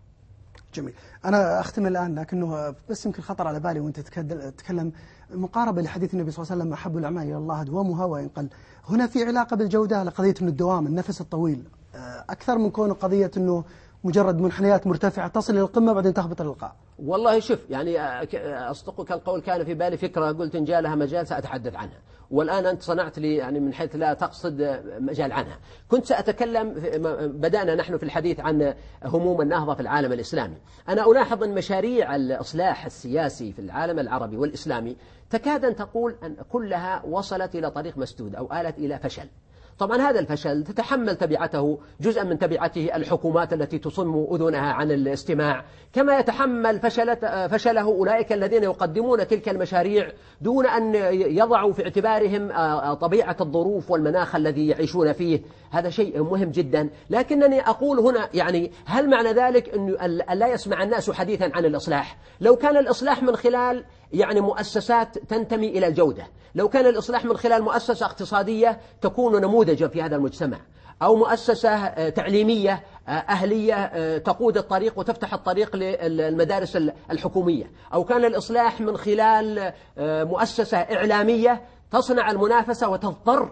جميل. أنا أختم الآن، لكنه بس يمكن خطر على بالي وأنت تتكلم مقاربة لحديث النبي صلى الله عليه وسلم: أحب الأعمال إلى الله أدومها وإن قل. هنا في علاقة بالجودة لقضية أنه الدوام، النفس الطويل، أكثر من كونه قضية أنه مجرد منحنيات مرتفعة تصل إلى القمة بعدين تهبط للقاع. والله شوف، يعني أصدقك القول، كان في بالي فكرة قلت إن جاء لها مجال سأتحدث عنها، والآن أنت صنعت لي يعني من حيث لا تقصد مجال عنها. كنت سأتكلم، بدأنا نحن في الحديث عن هموم النهضة في العالم الإسلامي. أنا ألاحظ أن مشاريع الإصلاح السياسي في العالم العربي والإسلامي تكاد أن تقول أن كلها وصلت إلى طريق مسدود أو آلت إلى فشل. طبعا هذا الفشل تتحمل تبعته، جزءا من تبعته الحكومات التي تصم أذنها عن الاستماع، كما يتحمل فشله أولئك الذين يقدمون تلك المشاريع دون أن يضعوا في اعتبارهم طبيعة الظروف والمناخ الذي يعيشون فيه. هذا شيء مهم جدا. لكنني أقول هنا، يعني هل معنى ذلك أن لا يسمع الناس حديثا عن الإصلاح؟ لو كان الإصلاح من خلال يعني مؤسسات تنتمي إلى الجودة، لو كان الإصلاح من خلال مؤسسة اقتصادية تكون نموذجا في هذا المجتمع، أو مؤسسة تعليمية أهلية تقود الطريق وتفتح الطريق للمدارس الحكومية، أو كان الإصلاح من خلال مؤسسة إعلامية تصنع المنافسة وتضطر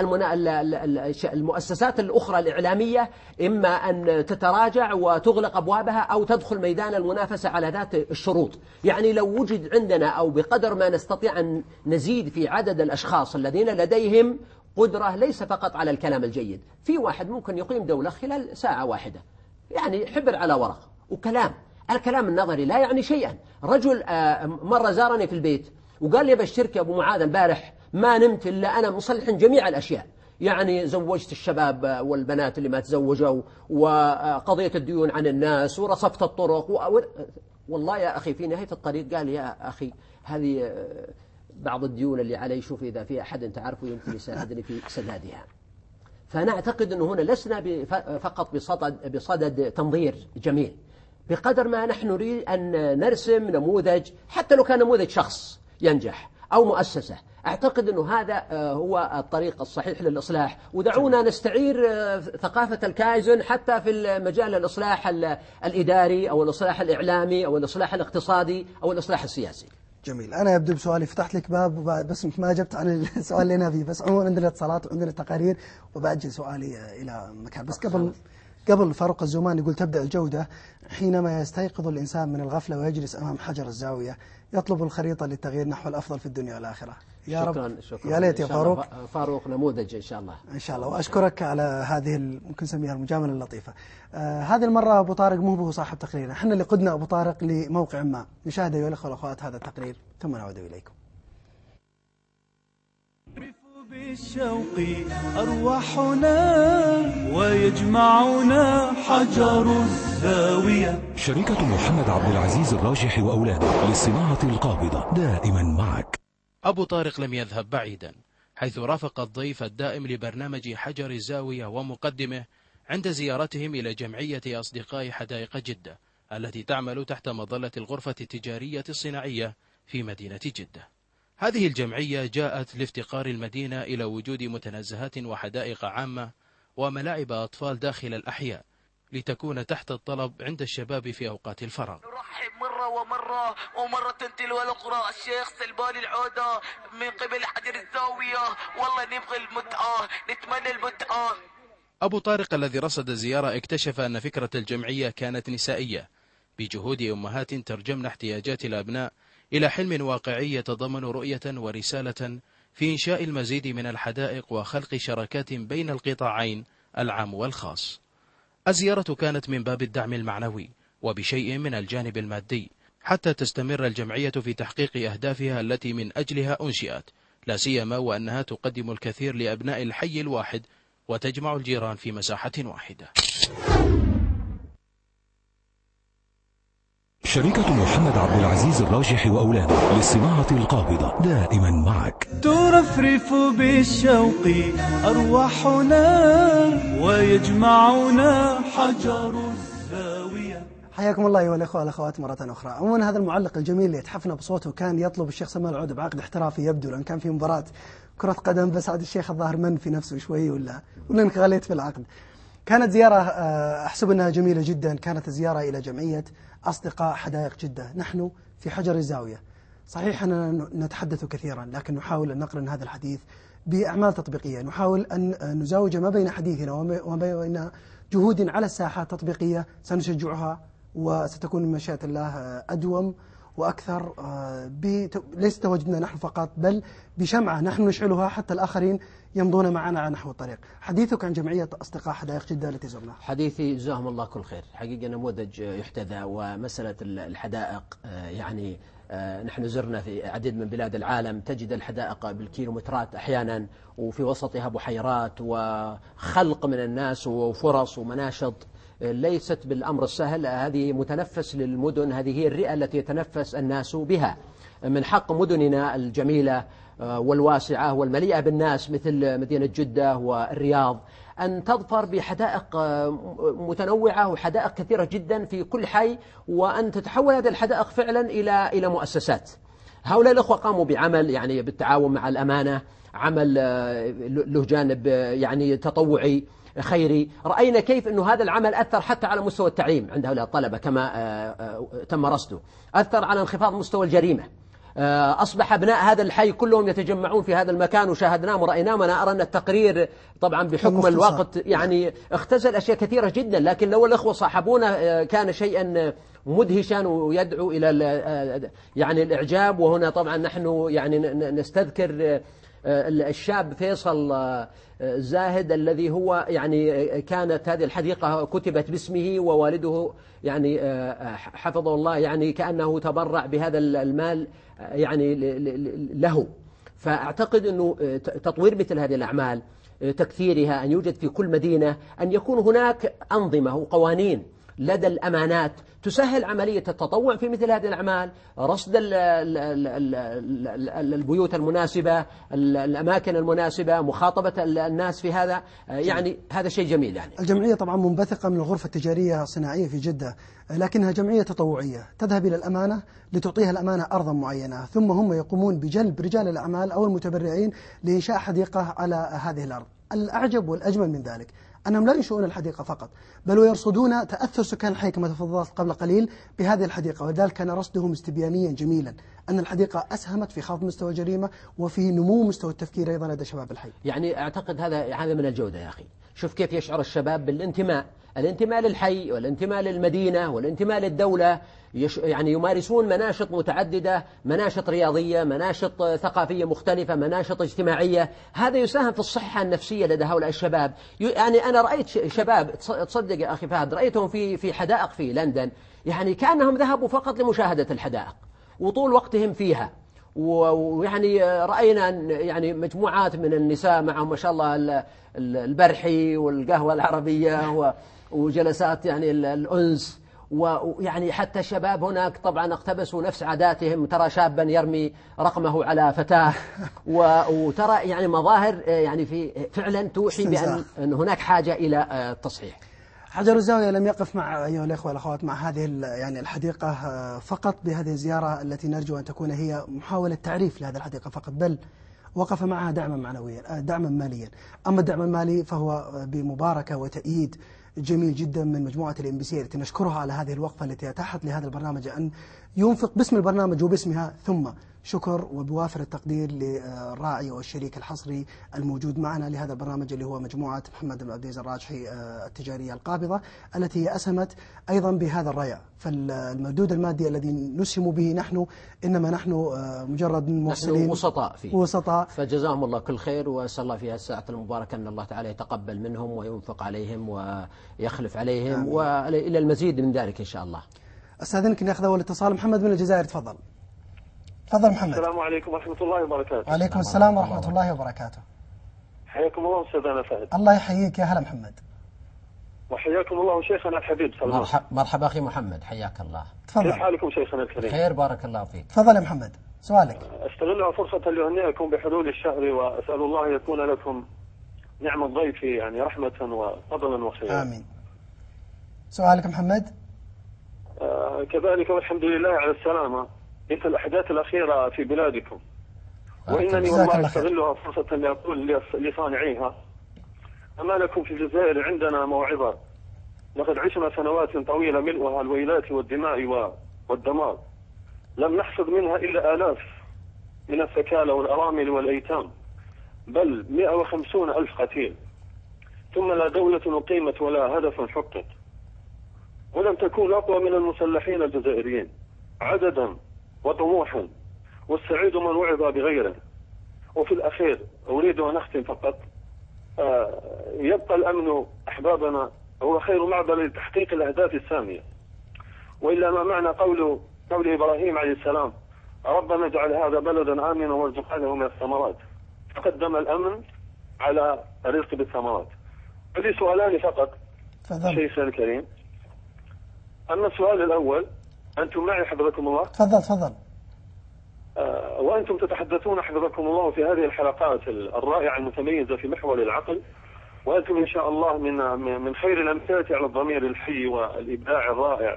المؤسسات الأخرى الإعلامية إما أن تتراجع وتغلق أبوابها أو تدخل ميدان المنافسة على ذات الشروط. يعني لو وجد عندنا أو بقدر ما نستطيع أن نزيد في عدد الأشخاص الذين لديهم قدرة ليس فقط على الكلام الجيد، في واحد ممكن يقيم دولة خلال ساعة واحدة، يعني حبر على ورق وكلام. الكلام النظري لا يعني شيئا. رجل مرة زارني في البيت وقال لي بشترك يا أبو معاذ البارح ما نمت إلا أنا مصلح جميع الأشياء، يعني زوجت الشباب والبنات اللي ما تزوجوا، وقضية الديون عن الناس، ورصفت الطرق والله يا أخي في نهاية الطريق قال يا أخي هذه بعض الديون اللي علي، شوف إذا في أحد تعرفه يمكن يساعدني في سدادها. فأنا أعتقد أنه هنا لسنا فقط بصدد تنظير جميل، بقدر ما نحن نريد أن نرسم نموذج، حتى لو كان نموذج شخص ينجح أو مؤسسة. أعتقد أنه هذا هو الطريق الصحيح للإصلاح. ودعونا نستعير ثقافة الكايزن حتى في مجال الإصلاح الإداري أو الإصلاح الإعلامي أو الإصلاح الاقتصادي أو الإصلاح السياسي. جميل. أنا يبدو بسؤالي فتحت لك باب، بس ما أجبت عن السؤال اللي أنا فيه. بس عموما عندنا اتصالات وعندنا تقارير وبأجل سؤالي إلى مكان. بس قبل فاروق الزومان يقول: تبدأ الجودة حينما يستيقظ الإنسان من الغفلة ويجلس أمام حجر الزاوية يطلب الخريطة للتغيير نحو الأفضل في الدنيا والآخرة. يا شكرا رب. شكرا. يا ليت يا فاروق. فاروق نموذج إن شاء الله. إن شاء الله. وأشكرك على هذه ممكن نسميها المجاملة اللطيفة. هذه المرة أبو طارق مو هو صاحب تقريرنا، احنا اللي قدنا أبو طارق لموقع ما. نشاهد أيها الأخوة والأخوات هذا التقرير ثم نعود إليكم. بالشوق أرواحنا ويجمعنا حجر الزاوية. شركة محمد عبد العزيز الراجح وأولاده للصناعة القابضة دائما معك. أبو طارق لم يذهب بعيدا، حيث رافق الضيف الدائم لبرنامج حجر الزاوية ومقدمه عند زيارتهم إلى جمعية أصدقاء حدائق جدة التي تعمل تحت مظلة الغرفة التجارية الصناعية في مدينة جدة. هذه الجمعية جاءت لافتقار المدينة إلى وجود متنزهات وحدائق عامة وملاعب أطفال داخل الأحياء لتكون تحت الطلب عند الشباب في أوقات الفراغ. نرحب ومرة تلو الأخرى الشيخ سلبان العودة من قبل حجر الزاوية. والله نبغي المتعة، نتمنى المتعة. أبو طارق الذي رصد الزيارة اكتشف أن فكرة الجمعية كانت نسائية، بجهود أمهات ترجمن احتياجات الأبناء إلى حلم واقعي يتضمن رؤية ورسالة في إنشاء المزيد من الحدائق وخلق شراكات بين القطاعين العام والخاص. الزيارة كانت من باب الدعم المعنوي وبشيء من الجانب المادي حتى تستمر الجمعية في تحقيق أهدافها التي من أجلها أنشئت، لا سيما وأنها تقدم الكثير لأبناء الحي الواحد وتجمع الجيران في مساحة واحدة. شركة محمد عبد العزيز الراجح وأولاده للصناعة القابضة دائما معك. ترفرف بالشوق أرواحنا ويجمعنا حجر الزاوية. حياكم الله أيها الأخوة والأخوات مرة أخرى. عموما هذا المعلق الجميل اللي يتحفنا بصوته كان يطلب الشيخ سلمان العودة بعقد احترافي يبدو، لأن كان في مباراة كرة قدم، بس عاد الشيخ الظاهر من في نفسه شوي ولا انك غليت في العقد. كانت زيارة أحسب أنها جميلة جدا. كانت الزيارة إلى جمعية أصدقاء حدائق جدة. نحن في حجر الزاوية. صحيح أننا نتحدث كثيرا، لكن نحاول أن نقرن هذا الحديث بأعمال تطبيقية. نحاول أن نزاوج ما بين حديثنا وما بين جهود على الساحة تطبيقية سنشجعها وستكون من مشيئة الله أدوم وأكثر، ليس تواجدنا نحن فقط بل بشمعة نحن نشعلها حتى الآخرين يمضون معنا على نحو الطريق. حديثك عن جمعية أصدقاء حدائق جدة التي زرناها. حديثي جزاهم الله كل خير، حقيقة نموذج يحتذى. ومسألة الحدائق يعني نحن زرنا في عديد من بلاد العالم، تجد الحدائق بالكيلومترات أحيانا، وفي وسطها بحيرات وخلق من الناس وفرص ومناشط ليست بالأمر السهل. هذه متنفس للمدن، هذه هي الرئة التي يتنفس الناس بها. من حق مدننا الجميلة والواسعة والمليئة بالناس مثل مدينة جدة والرياض أن تظفر بحدائق متنوعة وحدائق كثيرة جدا في كل حي، وأن تتحول هذه الحدائق فعلا إلى مؤسسات. هؤلاء الأخوة قاموا بعمل يعني بالتعاون مع الأمانة، عمل له جانب يعني تطوعي خيري. رأينا كيف أنه هذا العمل أثر حتى على مستوى التعليم عند هؤلاء الطلبة كما تم رصده، أثر على انخفاض مستوى الجريمة. أصبح أبناء هذا الحي كلهم يتجمعون في هذا المكان، وشاهدناه ورأيناه. وأنا أرى أن التقرير طبعا بحكم الوقت يعني اختزل أشياء كثيرة جدا، لكن لو الأخوة صاحبونا كان شيئا مدهشا ويدعو إلى يعني الإعجاب. وهنا طبعا نحن يعني نستذكر الشاب فيصل زاهد الذي هو يعني كانت هذه الحديقة كتبت باسمه، ووالده يعني حفظه الله يعني كأنه تبرع بهذا المال يعني له. فأعتقد أنه تطوير مثل هذه الأعمال، تكثيرها، أن يوجد في كل مدينة، أن يكون هناك أنظمة وقوانين لدى الأمانات تسهل عملية التطوع في مثل هذه الأعمال، رصد البيوت المناسبة، الأماكن المناسبة، مخاطبة الناس في هذا. يعني هذا شيء جميل. يعني الجمعية طبعا منبثقة من الغرفة التجارية الصناعية في جدة، لكنها جمعية تطوعية تذهب إلى الأمانة لتعطيها الأمانة أرضا معينة، ثم هم يقومون بجلب رجال الأعمال أو المتبرعين لإنشاء حديقة على هذه الأرض. الأعجب والأجمل من ذلك أنهم لا ينشؤون الحديقة فقط، بل ويرصدون تأثر سكان الحي كما تفضلت قبل قليل بهذه الحديقة. ولذلك كان رصدهم استبيانيا جميلا أن الحديقة أسهمت في خفض مستوى الجريمة وفي نمو مستوى التفكير أيضا لدى شباب الحي. يعني أعتقد هذا من الجودة يا أخي. شوف كيف يشعر الشباب بالانتماء الانتماء للحي والانتماء للمدينة والانتماء للدولة، يعني يمارسون مناشط متعددة، مناشط رياضية، مناشط ثقافية مختلفة، مناشط اجتماعية. هذا يساهم في الصحة النفسية لدى هؤلاء الشباب. يعني أنا رأيت شباب، تصدق يا أخي فهد، رأيتهم في حدائق في لندن، يعني كأنهم ذهبوا فقط لمشاهدة الحدائق وطول وقتهم فيها. ويعني رأينا يعني مجموعات من النساء معهم ما شاء الله البرحي والقهوة العربية وجلسات يعني الأنس، ويعني حتى الشباب هناك طبعا اقتبسوا نفس عاداتهم. ترى شابا يرمي رقمه على فتاة وترى يعني مظاهر يعني فعلا توحي بأن هناك حاجة إلى التصحيح. حجر الزاوية لم يقف مع أيها الأخوة والأخوات مع هذه يعني الحديقة فقط بهذه الزيارة التي نرجو أن تكون هي محاولة تعريف لهذه الحديقة فقط، بل وقف معها دعما معنويا، دعما ماليا. أما الدعم المالي فهو بمباركة وتأييد جميل جدا من مجموعة الMBC التي نشكرها على هذه الوقفة التي أتاحت لهذا البرنامج أن ينفق باسم البرنامج وباسمها. ثم شكر وبوافر التقدير للراعي والشريك الحصري الموجود معنا لهذا البرنامج اللي هو مجموعة محمد بن عبد العزيز الراجحي التجارية القابضة، التي أسهمت أيضا بهذا الريع. فالمردود المادي الذي نسهم به نحن إنما نحن مجرد موصلين وسطاء فجزاهم الله كل خير، وأسأل الله في الساعة المباركة أن الله تعالى يتقبل منهم وينفق عليهم ويخلف عليهم وإلى المزيد من ذلك إن شاء الله. أستاذنك نأخذ أول اتصال. محمد من الجزائر، تفضل. تفضل محمد. السلام عليكم ورحمة الله وبركاته. وعليكم السلام ورحمة الله وبركاته. حياكم الله أستاذنا فهد. الله يحييك يا هلا محمد. وحياكم الله شيخنا الحبيب سلمان. مرحبا أخي محمد، حياك الله. تفضل. كيف حالكم شيخنا الكريم؟ خير بارك الله فيك. تفضل يا محمد سؤالك. استغل فرصة لأهنئكم بحلول الشهر، وأسأل الله يكون لكم نعم الضيف يعني رحمة وفضلا وخيرا. آمين. سؤالك محمد. كذلك والحمد لله على السلامة مثل الأحداث الأخيرة في بلادكم، وإنني والله أستغلها فرصة لأقول لصانعيها: أما لكم في الجزائر عندنا موعظة. لقد عشنا سنوات طويلة ملؤها الويلات والدماء والدمار، لم نحصد منها إلا آلاف من الثكالى والأرامل والأيتام، بل 150,000 قتيل، ثم لا دولة أقيمت ولا هدف حقق، ولم تكون أقوى من المسلحين الجزائريين عددا وطموحا، والسعيد من وعظ بغيره. وفي الأخير أريد أن أختم فقط: يبقى الأمن أحبابنا هو خير معضل لتحقيق الأهداف السامية، وإلا ما معنى قول إبراهيم عليه السلام: ربنا اجعل هذا بلدا آمنا وارزق أهله من الثمرات، فقدم الأمن على الرزق بالثمرات. عندي سؤالان فقط شيخنا الكريم. أما السؤال الأول، أنتم معي حفظكم الله؟ تفضل. وأنتم تتحدثون حفظكم الله في هذه الحلقات الرائعة المتميزة في محور العقل، وأنتم إن شاء الله من خير الأمثلة على الضمير الحي والإبداع الرائع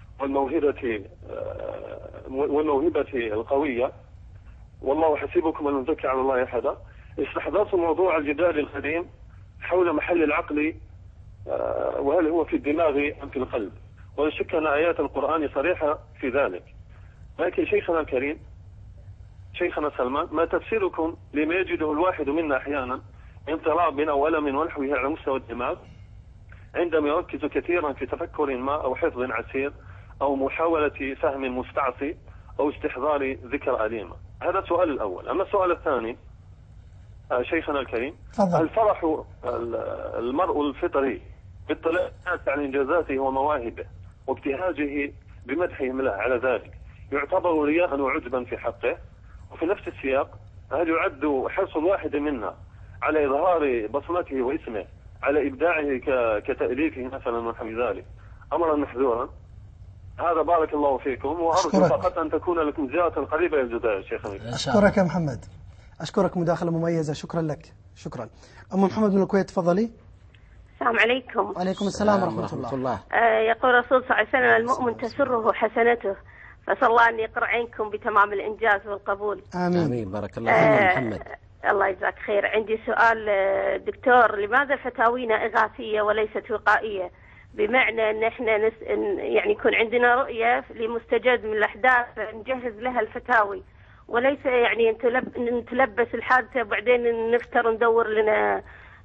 والموهبة القوية، والله حسيبكم أن نزكي على الله أحدا. استحضرت موضوع الجدال القديم حول محل العقل، وهل هو في الدماغ أم في القلب، ولا شك أن آيات القرآن صريحة في ذلك. لكن شيخنا الكريم، شيخنا سلمان، ما تفسيركم لما يجده الواحد منا أحيانا انطراب أو ألم ونحوه على مستوى الدماغ عندما يركز كثيرا في تفكر ما أو حفظ عسير أو محاولة فهم مستعصي أو استحضار ذكر أليمة؟ هذا السؤال الأول. أما السؤال الثاني شيخنا الكريم، هل فرح المرء الفطري باطلاع الناس عن إنجازاته ومواهبه وابتهاجه بمدحهم له على ذلك يعتبر رياء وعجبا في حقه؟ وفي نفس السياق، هل يعد حرص الواحد منا على إظهار بصمته واسمه على إبداعه كتأليفه مثلا ونحو ذلك أمرا محذورا؟ هذا بارك الله فيكم، وأرجو فقط أن تكون لكم زيارة قريبة إلى الجزائر شيخنا. أشكرك يا محمد، أشكرك، مداخلة مميزة، شكرا لك. شكرا. أم محمد من الكويت تفضلي. السلام عليكم. وعليكم السلام ورحمة الله. يقول الرسول صلى الله عليه وسلم: المؤمن تسره حسنته، فسأل الله أن يقرأ عينكم بتمام الإنجاز والقبول. آمين. بارك الله فيك محمد. الله يجزاك خير. عندي سؤال دكتور: لماذا فتاوينا إغاثية وليست وقائية؟ بمعنى أن احنا يعني يكون عندنا رؤية لمستجد من الأحداث نجهز لها الفتاوي، وليس يعني نتلبس الحادثة وبعدين نفتر ندور لنا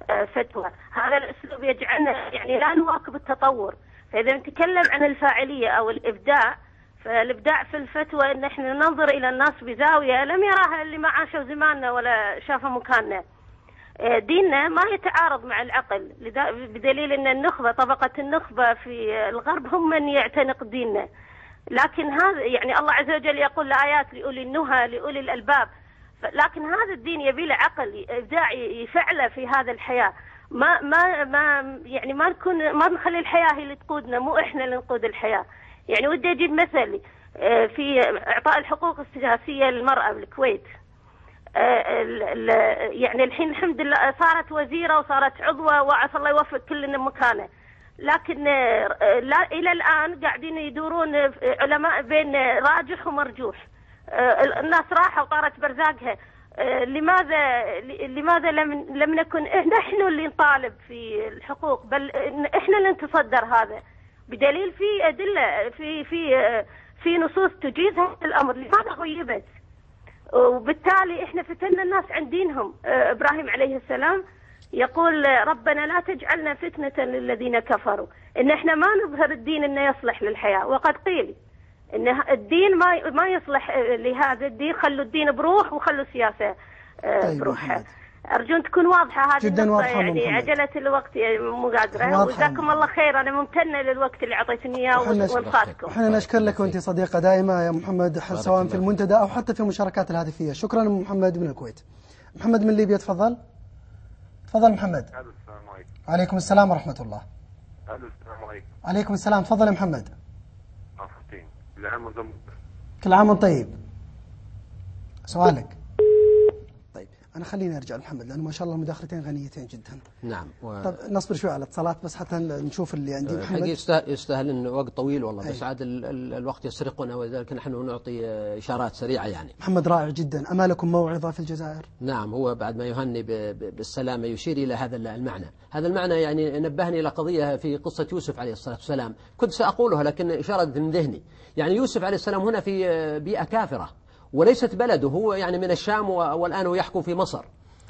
فتوى. هذا الأسلوب يجعلنا يعني لا نواكب التطور. فإذا نتكلم عن الفاعلية أو الإبداع، فالإبداع في الفتوى إن إحنا ننظر إلى الناس بزاوية لم يراها اللي ما عاشوا زماننا ولا شافوا مكاننا. ديننا ما يتعارض مع العقل، بدليل أن النخبة، طبقة النخبة في الغرب هم من يعتنق ديننا. لكن هذا يعني الله عز وجل يقول الآيات لأولي النهى لأولي الألباب، لكن هذا الدين يبي له عقل إبداع يفعله في هذا الحياة. ما يعني ما نخلي الحياة هي اللي تقودنا، مو إحنا اللي نقود الحياة. يعني ودي أجيب مثل في إعطاء الحقوق السياسية للمرأة بالكويت. يعني الحين الحمد لله صارت وزيرة وصارت عضوة، وعسى الله يوفق كلنا مكانه. لكن لا إلى الآن قاعدين يدورون علماء بين راجح ومرجوح. الناس راحوا وطارت برزاقها. لماذا لم نكن نحن اللي نطالب في الحقوق، بل احنا اللي نتصدر هذا، بدليل في أدلة في نصوص تجيز هذا الأمر. لماذا غيبت؟ وبالتالي احنا فتنا الناس عن دينهم. إبراهيم عليه السلام يقول ربنا لا تجعلنا فتنة للذين كفروا، إن احنا ما نظهر الدين إنه يصلح للحياة. وقد قيل إن الدين ما يصلح لهذا الدين، خلوا الدين بروح وخلوا السياسة بروحها. أرجو أن تكون واضحة هذه جدا النقطة. واضحة يعني عجلة الوقت مو قادرة. وجزاكم الله خير، أنا ممتنة للوقت اللي أعطيتني إياه ولقائكم. احنا نشكر لك، وأنت صديقة دائمة يا محمد، سواء في المنتدى أو حتى في المشاركات الهاتفية. شكرا محمد من الكويت. محمد من ليبيا، تفضل محمد. السلام عليكم. عليكم السلام ورحمة الله. السلام عليكم. عليكم السلام، تفضل يا محمد. عفتين. كل عام وانتم كل عام وانت طيب. سؤالك. طيب أنا خليني أرجع لمحمد، لأنه ما شاء الله المداخلتين غنيتين جدا. نعم. طب نصبر شوي على اتصالات بس حتى نشوف اللي عندي. محمد يستاهل إن وقت طويل والله، بس عاد الوقت يسرقنا، ولذلك نحن نعطي إشارات سريعة يعني. محمد رائع جدا. أما لكم موعظة في الجزائر؟ نعم، هو بعد ما يهني بالسلامة يشير إلى هذا المعنى. هذا المعنى يعني نبهني إلى قضية في قصة يوسف عليه الصلاة والسلام، كنت سأقولها لكن إشارة من ذهني. يعني يوسف عليه السلام هنا في بيئة كافرة وليست بلده، هو يعني من الشام والآن هو يحكم في مصر.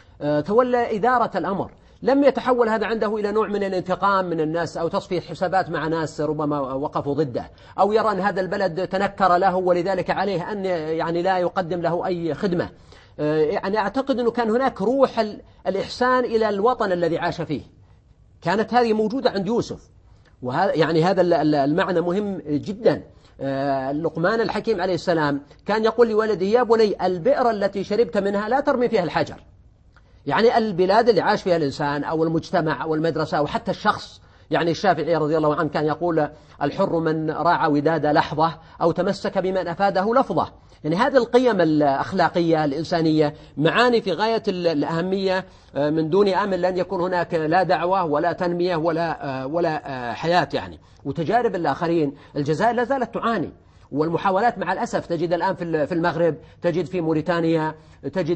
تولى إدارة الأمر، لم يتحول هذا عنده إلى نوع من الانتقام من الناس أو تصفية حسابات مع ناس ربما وقفوا ضده، أو يرى أن هذا البلد تنكر له ولذلك عليه أن يعني لا يقدم له أي خدمة. يعني أعتقد أنه كان هناك روح الإحسان إلى الوطن الذي عاش فيه، كانت هذه موجودة عند يوسف. وهذا يعني هذا المعنى مهم جدا. لقمان الحكيم عليه السلام كان يقول لولده يا بني البئر التي شربت منها لا ترمي فيها الحجر. يعني البلاد اللي عاش فيها الإنسان أو المجتمع أو المدرسة أو حتى الشخص. يعني الشافعي رضي الله عنه كان يقول الحر من راعى وداد لحظة أو تمسك بمن أفاده لفظة. يعني هذه القيم الأخلاقية الإنسانية معاني في غاية الأهمية، من دون أمل لن يكون هناك لا دعوة ولا تنمية ولا حياة يعني. وتجارب الآخرين، الجزائر لا زالت تعاني، والمحاولات مع الأسف تجد الآن في المغرب، تجد في موريتانيا، تجد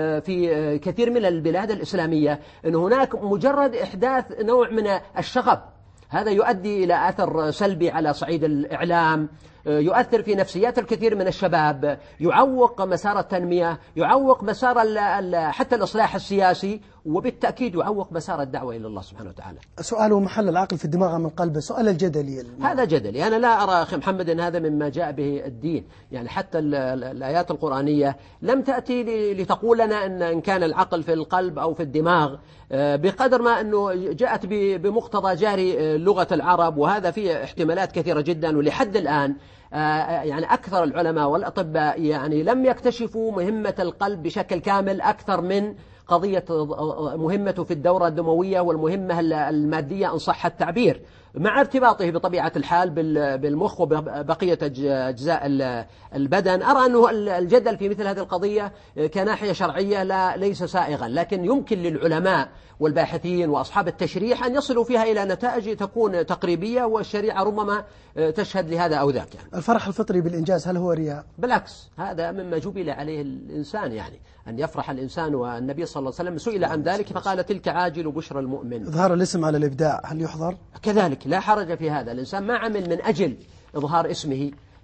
في كثير من البلاد الإسلامية أن هناك مجرد إحداث نوع من الشغب. هذا يؤدي إلى أثر سلبي على صعيد الإعلام، يؤثر في نفسيات الكثير من الشباب، يعوق مسار التنمية، يعوق مسار حتى الإصلاح السياسي، وبالتأكيد يعوق مسار الدعوة إلى الله سبحانه وتعالى. سؤاله محل العقل في الدماغ من قلبه. سؤال الجدلي هذا جدلي، أنا لا أرى أخي محمد أن هذا مما جاء به الدين. يعني حتى الآيات القرآنية لم تأتي لتقول لنا إن كان العقل في القلب أو في الدماغ، بقدر ما أنه جاءت بمقتضى جاري لغة العرب، وهذا فيه احتمالات كثيرة جدا. ولحد الآن يعني أكثر العلماء والأطباء يعني لم يكتشفوا مهمة القلب بشكل كامل أكثر من قضية مهمته في الدورة الدموية والمهمة المادية إن صح التعبير، مع ارتباطه بطبيعة الحال بالمخ وبقية أجزاء البدن. أرى أنه الجدل في مثل هذه القضية كناحية شرعية ليس سائغا، لكن يمكن للعلماء والباحثين وأصحاب التشريح أن يصلوا فيها إلى نتائج تكون تقريبية، والشريعة ربما تشهد لهذا أو ذاك. يعني الفرح الفطري بالإنجاز هل هو رياء؟ بالعكس، هذا مما جبل عليه الإنسان، يعني أن يفرح الإنسان. والنبي صلى الله عليه وسلم سئل عن ذلك فقال تلك عاجل بشرى المؤمن. إظهار الاسم على الإبداع هل يحضر؟ كذلك لا حرج في هذا. الإنسان ما عمل من أجل إظهار اسمه،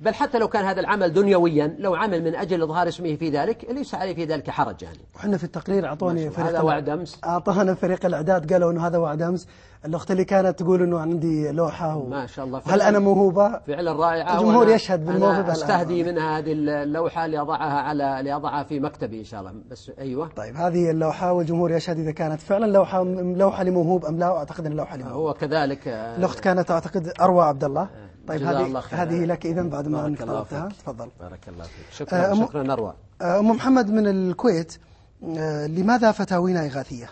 بل حتى لو كان هذا العمل دنيويا، لو عمل من أجل إظهار اسمه في ذلك ليس عليه في ذلك حرج يعني. وحنا في التقرير هذا وعد أمس، أعطانا فريق الإعداد قالوا إنه هذا وعد أمس. الأخت اللي كانت تقول إنه عندي لوحة ما شاء الله، هل أنا موهوبة؟ فعلا رائعة. الجمهور يشهد بالموهبة. أستهدي منها هذه اللوحة لأضعها في مكتبي إن شاء الله. بس أيوة، طيب هذه اللوحة والجمهور يشهد إذا كانت فعلا لوحة لموهوب أم لا. أعتقد أن اللوحة لموهوب. هو كذلك. الأخت كانت أعتقد أروى عبد الله. طيب هذه لك إذن بعد ما أنت طلبتها. تفضل. بارك الله فيك. شكرا أروى. أم محمد من الكويت، لماذا فتاوينا إغاثية؟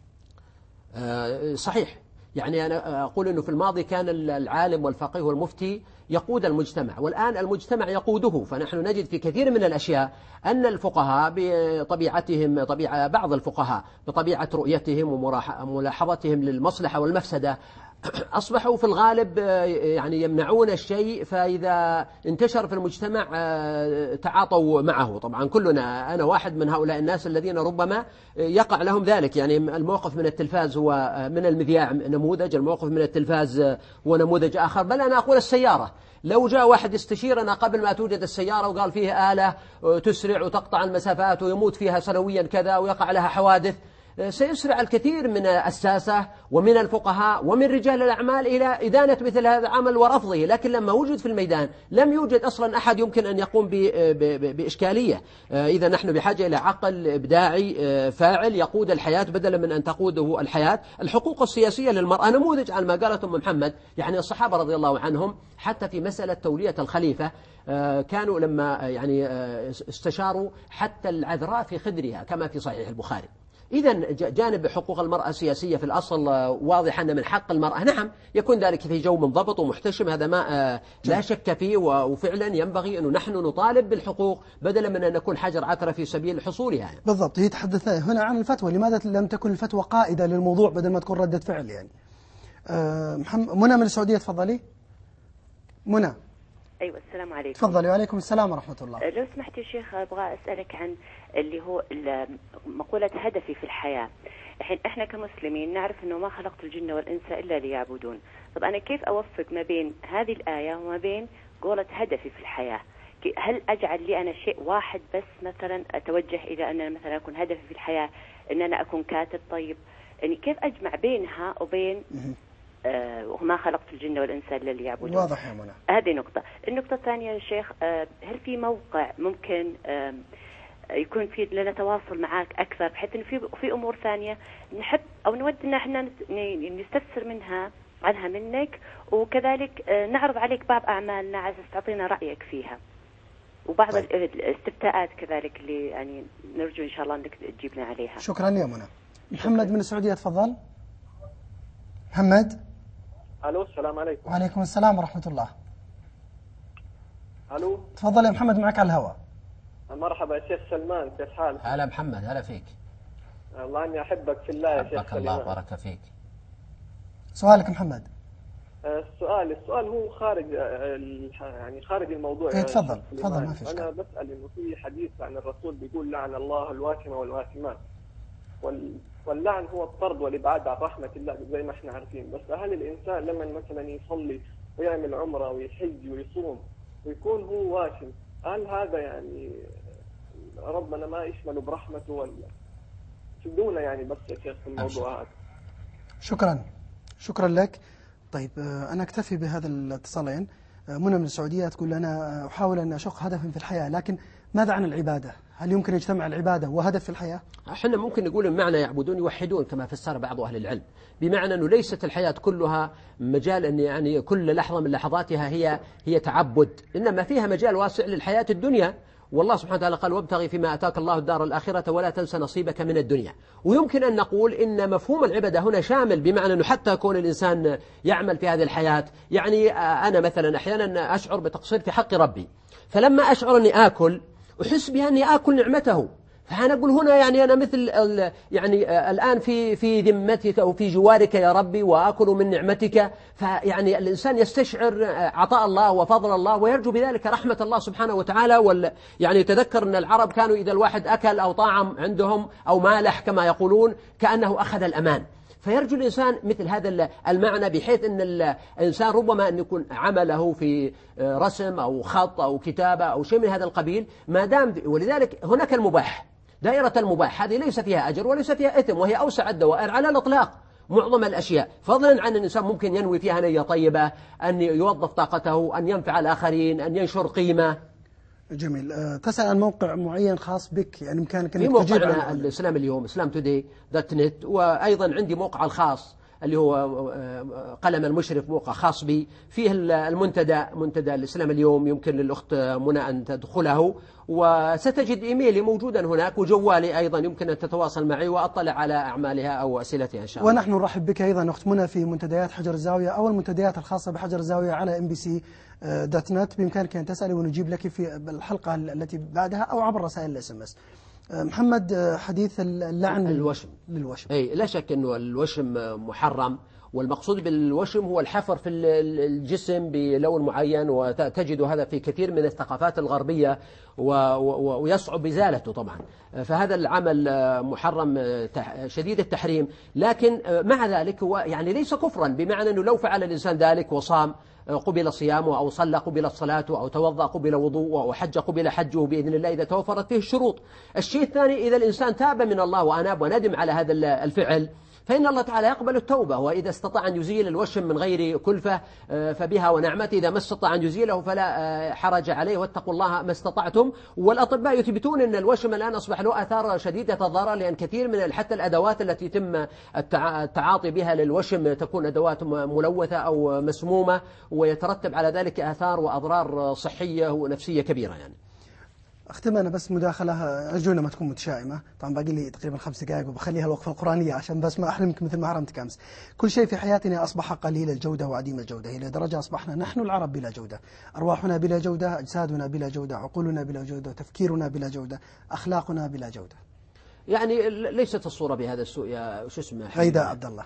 صحيح، يعني أنا أقول أنه في الماضي كان العالم والفقيه والمفتي يقود المجتمع، والآن المجتمع يقوده. فنحن نجد في كثير من الأشياء أن الفقهاء بطبيعتهم، بعض الفقهاء بطبيعة رؤيتهم وملاحظتهم للمصلحة والمفسدة أصبحوا في الغالب يعني يمنعون الشيء، فإذا انتشر في المجتمع تعاطوا معه. طبعا كلنا، أنا واحد من هؤلاء الناس الذين ربما يقع لهم ذلك. يعني الموقف من التلفاز هو من المذياع نموذج، الموقف من التلفاز هو نموذج آخر. بل أنا أقول السيارة، لو جاء واحد يستشيرنا قبل ما توجد السيارة وقال فيه آلة تسرع وتقطع المسافات ويموت فيها سنويا كذا ويقع لها حوادث، سيسرع الكثير من الساسة ومن الفقهاء ومن رجال الأعمال إلى إدانة مثل هذا العمل ورفضه. لكن لما وجد في الميدان لم يوجد أصلا أحد يمكن أن يقوم بإشكالية. إذا نحن بحاجة إلى عقل إبداعي فاعل يقود الحياة بدلا من أن تقوده الحياة. الحقوق السياسية للمرأة نموذج على ما قالت أم محمد. يعني الصحابة رضي الله عنهم حتى في مسألة تولية الخليفة كانوا لما يعني استشاروا حتى العذراء في خدرها كما في صحيح البخاري. إذا جانب حقوق المرأة السياسية في الأصل واضح أن من حق المرأة نعم يكون ذلك في جو منضبط ومحتشم، هذا ما لا شك فيه، وفعلا ينبغي أن نحن نطالب بالحقوق بدلا من أن نكون حجر عثرة في سبيل حصولها. بالضبط. هي تحدث هنا عن الفتوى، لماذا لم تكن الفتوى قائدة للموضوع بدل ما تكون ردة فعل يعني. منى من السعودية، تفضلي. منى. أيوة، السلام عليكم. تفضلي. وعليكم السلام ورحمة الله. لو سمحت يا شيخ، أبغى أسألك عن اللي هو مقولة هدفي في الحياة. الحين إحنا كمسلمين نعرف أنه ما خلقت الجن والإنس إلا ليعبدون. طب أنا كيف أوفق ما بين هذه الآية وما بين قولة هدفي في الحياة؟ هل أجعل لي أنا شيء واحد بس، مثلا أتوجه إلى أن أنا مثلا أكون هدفي في الحياة أن أنا أكون كاتب؟ طيب يعني كيف أجمع بينها وبين وما خلقت الجن والإنس إلا ليعبدون؟ واضح يا منى. هذه نقطة. النقطة الثانية يا شيخ، هل في موقع ممكن يكون فيه لنا تواصل معك أكثر، بحيث إنه في أمور ثانية نحب أو نود إن احنا نستفسر عنها منك، وكذلك نعرض عليك بعض أعمالنا على أساس تعطينا رأيك فيها، وبعض طيب. الاستفتاءات كذلك اللي يعني نرجو إن شاء الله إنك تجيبنا عليها. شكرا يا منى. محمد من السعودية، تفضل. محمد. الو، السلام عليكم. وعليكم السلام ورحمة الله. الو، تفضل يا محمد، معك على الهواء. مرحبا يا شيخ سلمان، كيف حالك؟ هلا محمد، هلا فيك. والله اني احبك في الله يا شيخ حبك سلمان. الله، بارك فيك. سؤالك محمد. السؤال هو خارج يعني خارج الموضوع. تفضل ما في اشكال. انا بسأل انه في حديث عن الرسول بيقول لعن الله الواشمة والواشمات، واللعن هو الطرد والابعاد عن رحمة الله زي ما احنا عارفين. بس هل الانسان لما مثلا يصلي ويعمل عمرة ويحج ويصوم ويكون هو واشم، هل هذا يعني ربنا ما يشمله برحمته؟ ولا تدونا يعني بس يا شيخ في الموضوع هذا. شكرا لك. طيب أنا أكتفي بهذا الاتصالين. منى من السعودية تقول أنا أحاول أن أشق هدفا في الحياة، لكن ماذا عن العبادة؟ هل يمكن يجتمع العبادة وهدف في الحياة؟ احنا ممكن نقول المعنى يعبدون يوحدون كما فسر بعض أهل العلم، بمعنى أنه ليست الحياة كلها مجال أن يعني كل لحظة من لحظاتها هي تعبد، إنما فيها مجال واسع للحياة الدنيا. والله سبحانه وتعالى قال وابتغي فيما أتاك الله الدار الآخرة ولا تنسى نصيبك من الدنيا. ويمكن أن نقول إن مفهوم العبادة هنا شامل، بمعنى أنه حتى يكون الإنسان يعمل في هذه الحياة. يعني أنا مثلا أحيانا أشعر بتقصير في حق ربي، فلما أشعر أني آكل أحس بأني آكل نعمته، فأنا أقول هنا يعني أنا مثل يعني الآن في ذمتك أو في جوارك يا ربي وآكل من نعمتك. فيعني الإنسان يستشعر عطاء الله وفضل الله ويرجو بذلك رحمة الله سبحانه وتعالى. يعني يتذكر أن العرب كانوا إذا الواحد أكل أو طعم عندهم أو مالح كما يقولون كأنه أخذ الأمان. فيرجو الإنسان مثل هذا المعنى، بحيث أن الإنسان ربما أن يكون عمله في رسم أو خط أو كتابة أو شيء من هذا القبيل، ما دام ولذلك هناك المباح، دائرة المباح هذه ليس فيها أجر وليس فيها إثم، وهي أوسع الدوائر على الإطلاق معظم الأشياء، فضلا عن الإنسان ممكن ينوي فيها نية طيبة، أن يوظف طاقته، أن ينفع الآخرين، أن ينشر قيمة. جميل. تسأل عن موقع معين خاص بك، يعني إمكانك في موقعنا الإسلام اليوم islamtoday.net، وأيضا عندي موقع الخاص اللي هو قلم المشرف، موقع خاص بي فيه منتدى الإسلام اليوم، يمكن للأخت منى أن تدخله، وستجد إيميلي موجودا هناك، وجوالي أيضا يمكن أن تتواصل معي وأطلع على أعمالها أو أسئلتها إن شاء الله. ونحن نرحب بك أيضا أخت منى في منتديات حجر الزاوية أو المنتديات الخاصة بحجر الزاوية على mbc.net، بإمكانك أن تسألي ونجيب لك في الحلقة التي بعدها أو عبر رسائل الSMS. محمد، حديث اللعن للوشم. أي لا شك أنه الوشم محرم، والمقصود بالوشم هو الحفر في الجسم بلون معين، وتجد هذا في كثير من الثقافات الغربية ويصعب إزالته طبعا، فهذا العمل محرم شديد التحريم. لكن مع ذلك هو يعني ليس كفرا، بمعنى أنه لو فعل الإنسان ذلك وصام قبل صيامه، أو صلى قبل صلاته، أو توضأ قبل وضوءه، أو حج قبل حجه بإذن الله إذا توفرت فيه الشروط. الشيء الثاني، إذا الإنسان تاب من الله وأناب وندم على هذا الفعل، فإن الله تعالى يقبل التوبة، وإذا استطاع أن يزيل الوشم من غير كلفة فبها ونعمة، إذا ما استطاع أن يزيله فلا حرج عليه، واتقوا الله ما استطعتم. والأطباء يثبتون أن الوشم الآن أصبح له آثار شديدة الضرر، لأن كثير من حتى الأدوات التي يتم التعاطي بها للوشم تكون أدوات ملوثة أو مسمومة، ويترتب على ذلك آثار وأضرار صحية ونفسية كبيرة. يعني أختم أنا بس مداخلة، أرجونا ما تكون متشائمة، طبعا باقي لي تقريبا 5 دقائق وبخليها الوقفة القرآنية عشان بس ما أحرمك مثل ما حرمتك أمس. كل شيء في حياتنا أصبح قليل الجودة وعديم الجودة، إلى درجة أصبحنا نحن العرب بلا جودة، أرواحنا بلا جودة، أجسادنا بلا جودة، عقولنا بلا جودة، تفكيرنا بلا جودة، أخلاقنا بلا جودة. يعني ليست الصورة بهذا السوء يا شو اسمه غيداء عبد الله.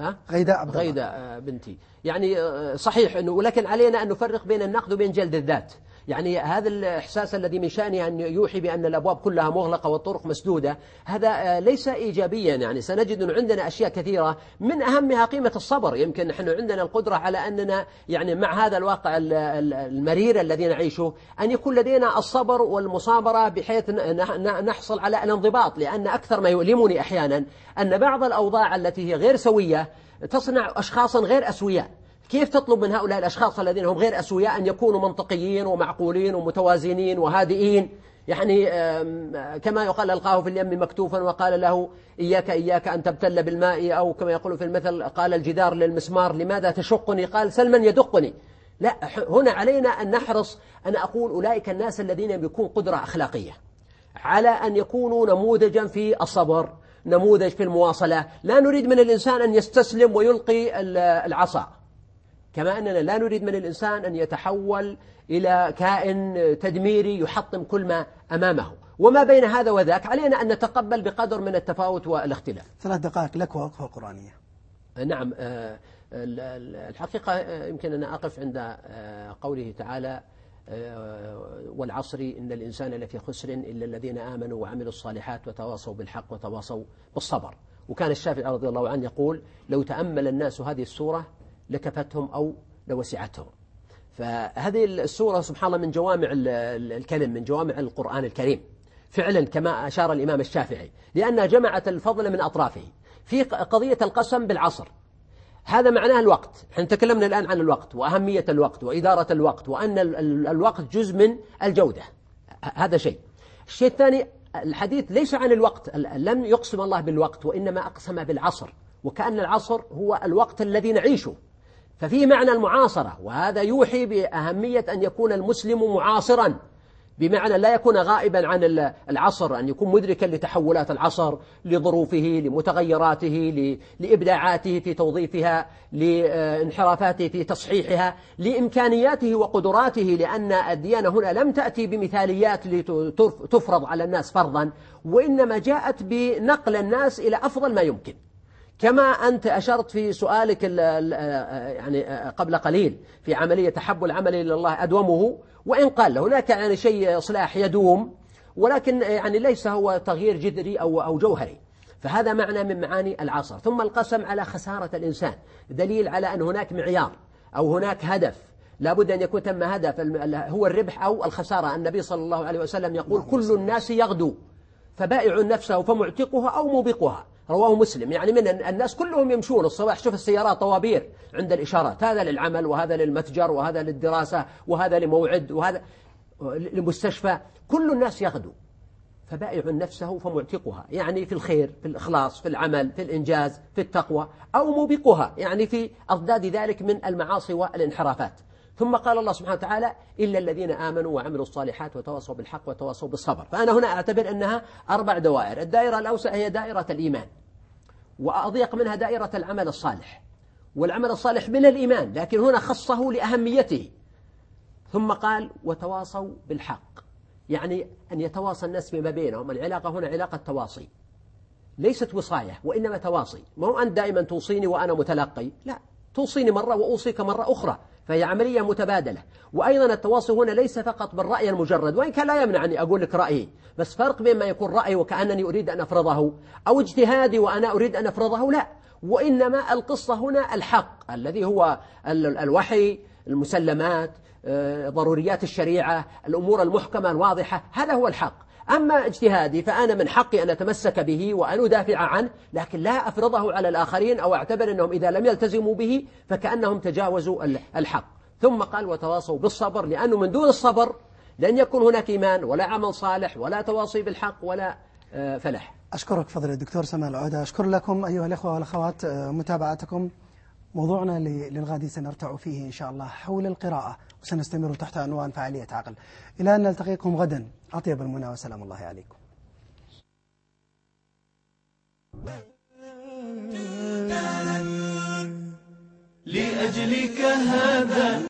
غيداء بنتي. يعني صحيح أنه، ولكن علينا أن نفرق بين النقد وبين جلد الذات. يعني هذا الإحساس الذي من شأنه أن يوحي بأن الأبواب كلها مغلقة والطرق مسدودة، هذا ليس إيجابيا. يعني سنجد أن عندنا أشياء كثيرة من أهمها قيمة الصبر. يمكن نحن عندنا القدرة على أننا يعني مع هذا الواقع المرير الذي نعيشه أن يكون لدينا الصبر والمصابرة، بحيث نحصل على الانضباط. لأن أكثر ما يؤلمني أحيانا أن بعض الأوضاع التي هي غير سوية تصنع أشخاصا غير أسوياء. كيف تطلب من هؤلاء الأشخاص الذين هم غير أسوياء أن يكونوا منطقيين ومعقولين ومتوازنين وهادئين؟ يعني كما يقال ألقاه في اليم مكتوفا وقال له إياك أن تبتل بالماء، أو كما يقول في المثل قال الجدار للمسمار لماذا تشقني؟ قال سل من يدقني. لا، هنا علينا أن نحرص. أنا أقول أولئك الناس الذين بيكون قدرة أخلاقية على أن يكونوا نموذجا في الصبر، نموذج في المواصلة. لا نريد من الإنسان أن يستسلم ويلقي العصا، كما أننا لا نريد من الإنسان أن يتحول إلى كائن تدميري يحطم كل ما أمامه. وما بين هذا وذاك علينا أن نتقبل بقدر من التفاوت والاختلاف. 3 دقائق لك ووقفة قرآنية. نعم، الحقيقة يمكن أن أقف عند قوله تعالى والعصر إن الإنسان لفي خسر إلا الذين آمنوا وعملوا الصالحات وتواصوا بالحق وتواصوا بالصبر. وكان الشافعي رضي الله عنه يقول لو تأمل الناس هذه السورة لكفتهم أو لوسعتهم. فهذه السورة سبحان الله من جوامع الكلم، من جوامع القرآن الكريم فعلا، كما أشار الإمام الشافعي، لأنها جمعت الفضل من أطرافه. في قضية القسم بالعصر، هذا معناه الوقت. احنا تكلمنا الآن عن الوقت وأهمية الوقت وإدارة الوقت، وأن الوقت جزء من الجودة. هذا شيء. الشيء الثاني، الحديث ليس عن الوقت، لم يقسم الله بالوقت وإنما أقسم بالعصر، وكأن العصر هو الوقت الذي نعيشه، ففيه معنى المعاصرة. وهذا يوحي بأهمية أن يكون المسلم معاصرا، بمعنى لا يكون غائبا عن العصر، أن يكون مدركا لتحولات العصر، لظروفه، لمتغيراته، لإبداعاته في توظيفها، لانحرافاته في تصحيحها، لإمكانياته وقدراته. لأن الديانة هنا لم تأتي بمثاليات لتفرض على الناس فرضا، وإنما جاءت بنقل الناس إلى أفضل ما يمكن. كما أنت أشرت في سؤالك يعني قبل قليل في عملية تحب العمل إلى الله أدومه، وإن قال هناك يعني شيء إصلاح يدوم، ولكن يعني ليس هو تغيير جذري أو جوهري. فهذا معنى من معاني العصر. ثم القسم على خسارة الإنسان دليل على أن هناك معيار أو هناك هدف لابد أن يكون ثم هدف هو الربح أو الخسارة. النبي صلى الله عليه وسلم يقول كل الناس يغدو فبائع نفسه فمعتقها أو موبقها، رواه مسلم. يعني من الناس كلهم يمشون الصباح، شوف السيارات طوابير عند الإشارات، هذا للعمل وهذا للمتجر وهذا للدراسة وهذا لموعد وهذا لمستشفى، كل الناس يغدو فبائع نفسه فمعتقها، يعني في الخير، في الإخلاص، في العمل، في الإنجاز، في التقوى، أو موبقها يعني في أضداد ذلك من المعاصي والانحرافات. ثم قال الله سبحانه وتعالى إلا الذين آمنوا وعملوا الصالحات وتواصوا بالحق وتواصوا بالصبر. فأنا هنا أعتبر أنها 4 دوائر. الدائرة الأوسع هي دائرة الإيمان، وأضيق منها دائرة العمل الصالح، والعمل الصالح من الإيمان لكن هنا خصه لأهميته. ثم قال وتواصوا بالحق، يعني أن يتواصى الناس فيما بينهم. العلاقة هنا علاقة تواصي ليست وصاية وإنما تواصي. ما هو أنت دائما توصيني وأنا متلقي، لا، توصيني مرة وأوصيك مرة أخرى، فهي عملية متبادلة. وأيضا التواصي هنا ليس فقط بالرأي المجرد، وإن كان لا يمنع أني أقول لك رأيي، بس فرق بين ما يكون رأيي وكأنني أريد أن أفرضه، أو اجتهادي وأنا أريد أن أفرضه، لا، وإنما القصة هنا الحق الذي هو الوحي، المسلمات، ضروريات الشريعة، الأمور المحكمة الواضحة، هذا هو الحق. أما اجتهادي فأنا من حقي أن أتمسك به وأن أدافع عنه، لكن لا أفرضه على الآخرين أو أعتبر أنهم إذا لم يلتزموا به فكأنهم تجاوزوا الحق. ثم قال وتواصوا بالصبر، لأنه من دون الصبر لن يكون هناك إيمان ولا عمل صالح ولا تواصي بالحق ولا فلاح. أشكرك فضل الدكتور سماح العودة. أشكر لكم أيها الأخوة والأخوات متابعتكم. موضوعنا للغد سنرتع فيه إن شاء الله حول القراءة، وسنستمر تحت عنوان فعالية عقل. إلى أن نلتقيكم غدا، أطيب المنى وسلام الله عليكم. لأجلك هذا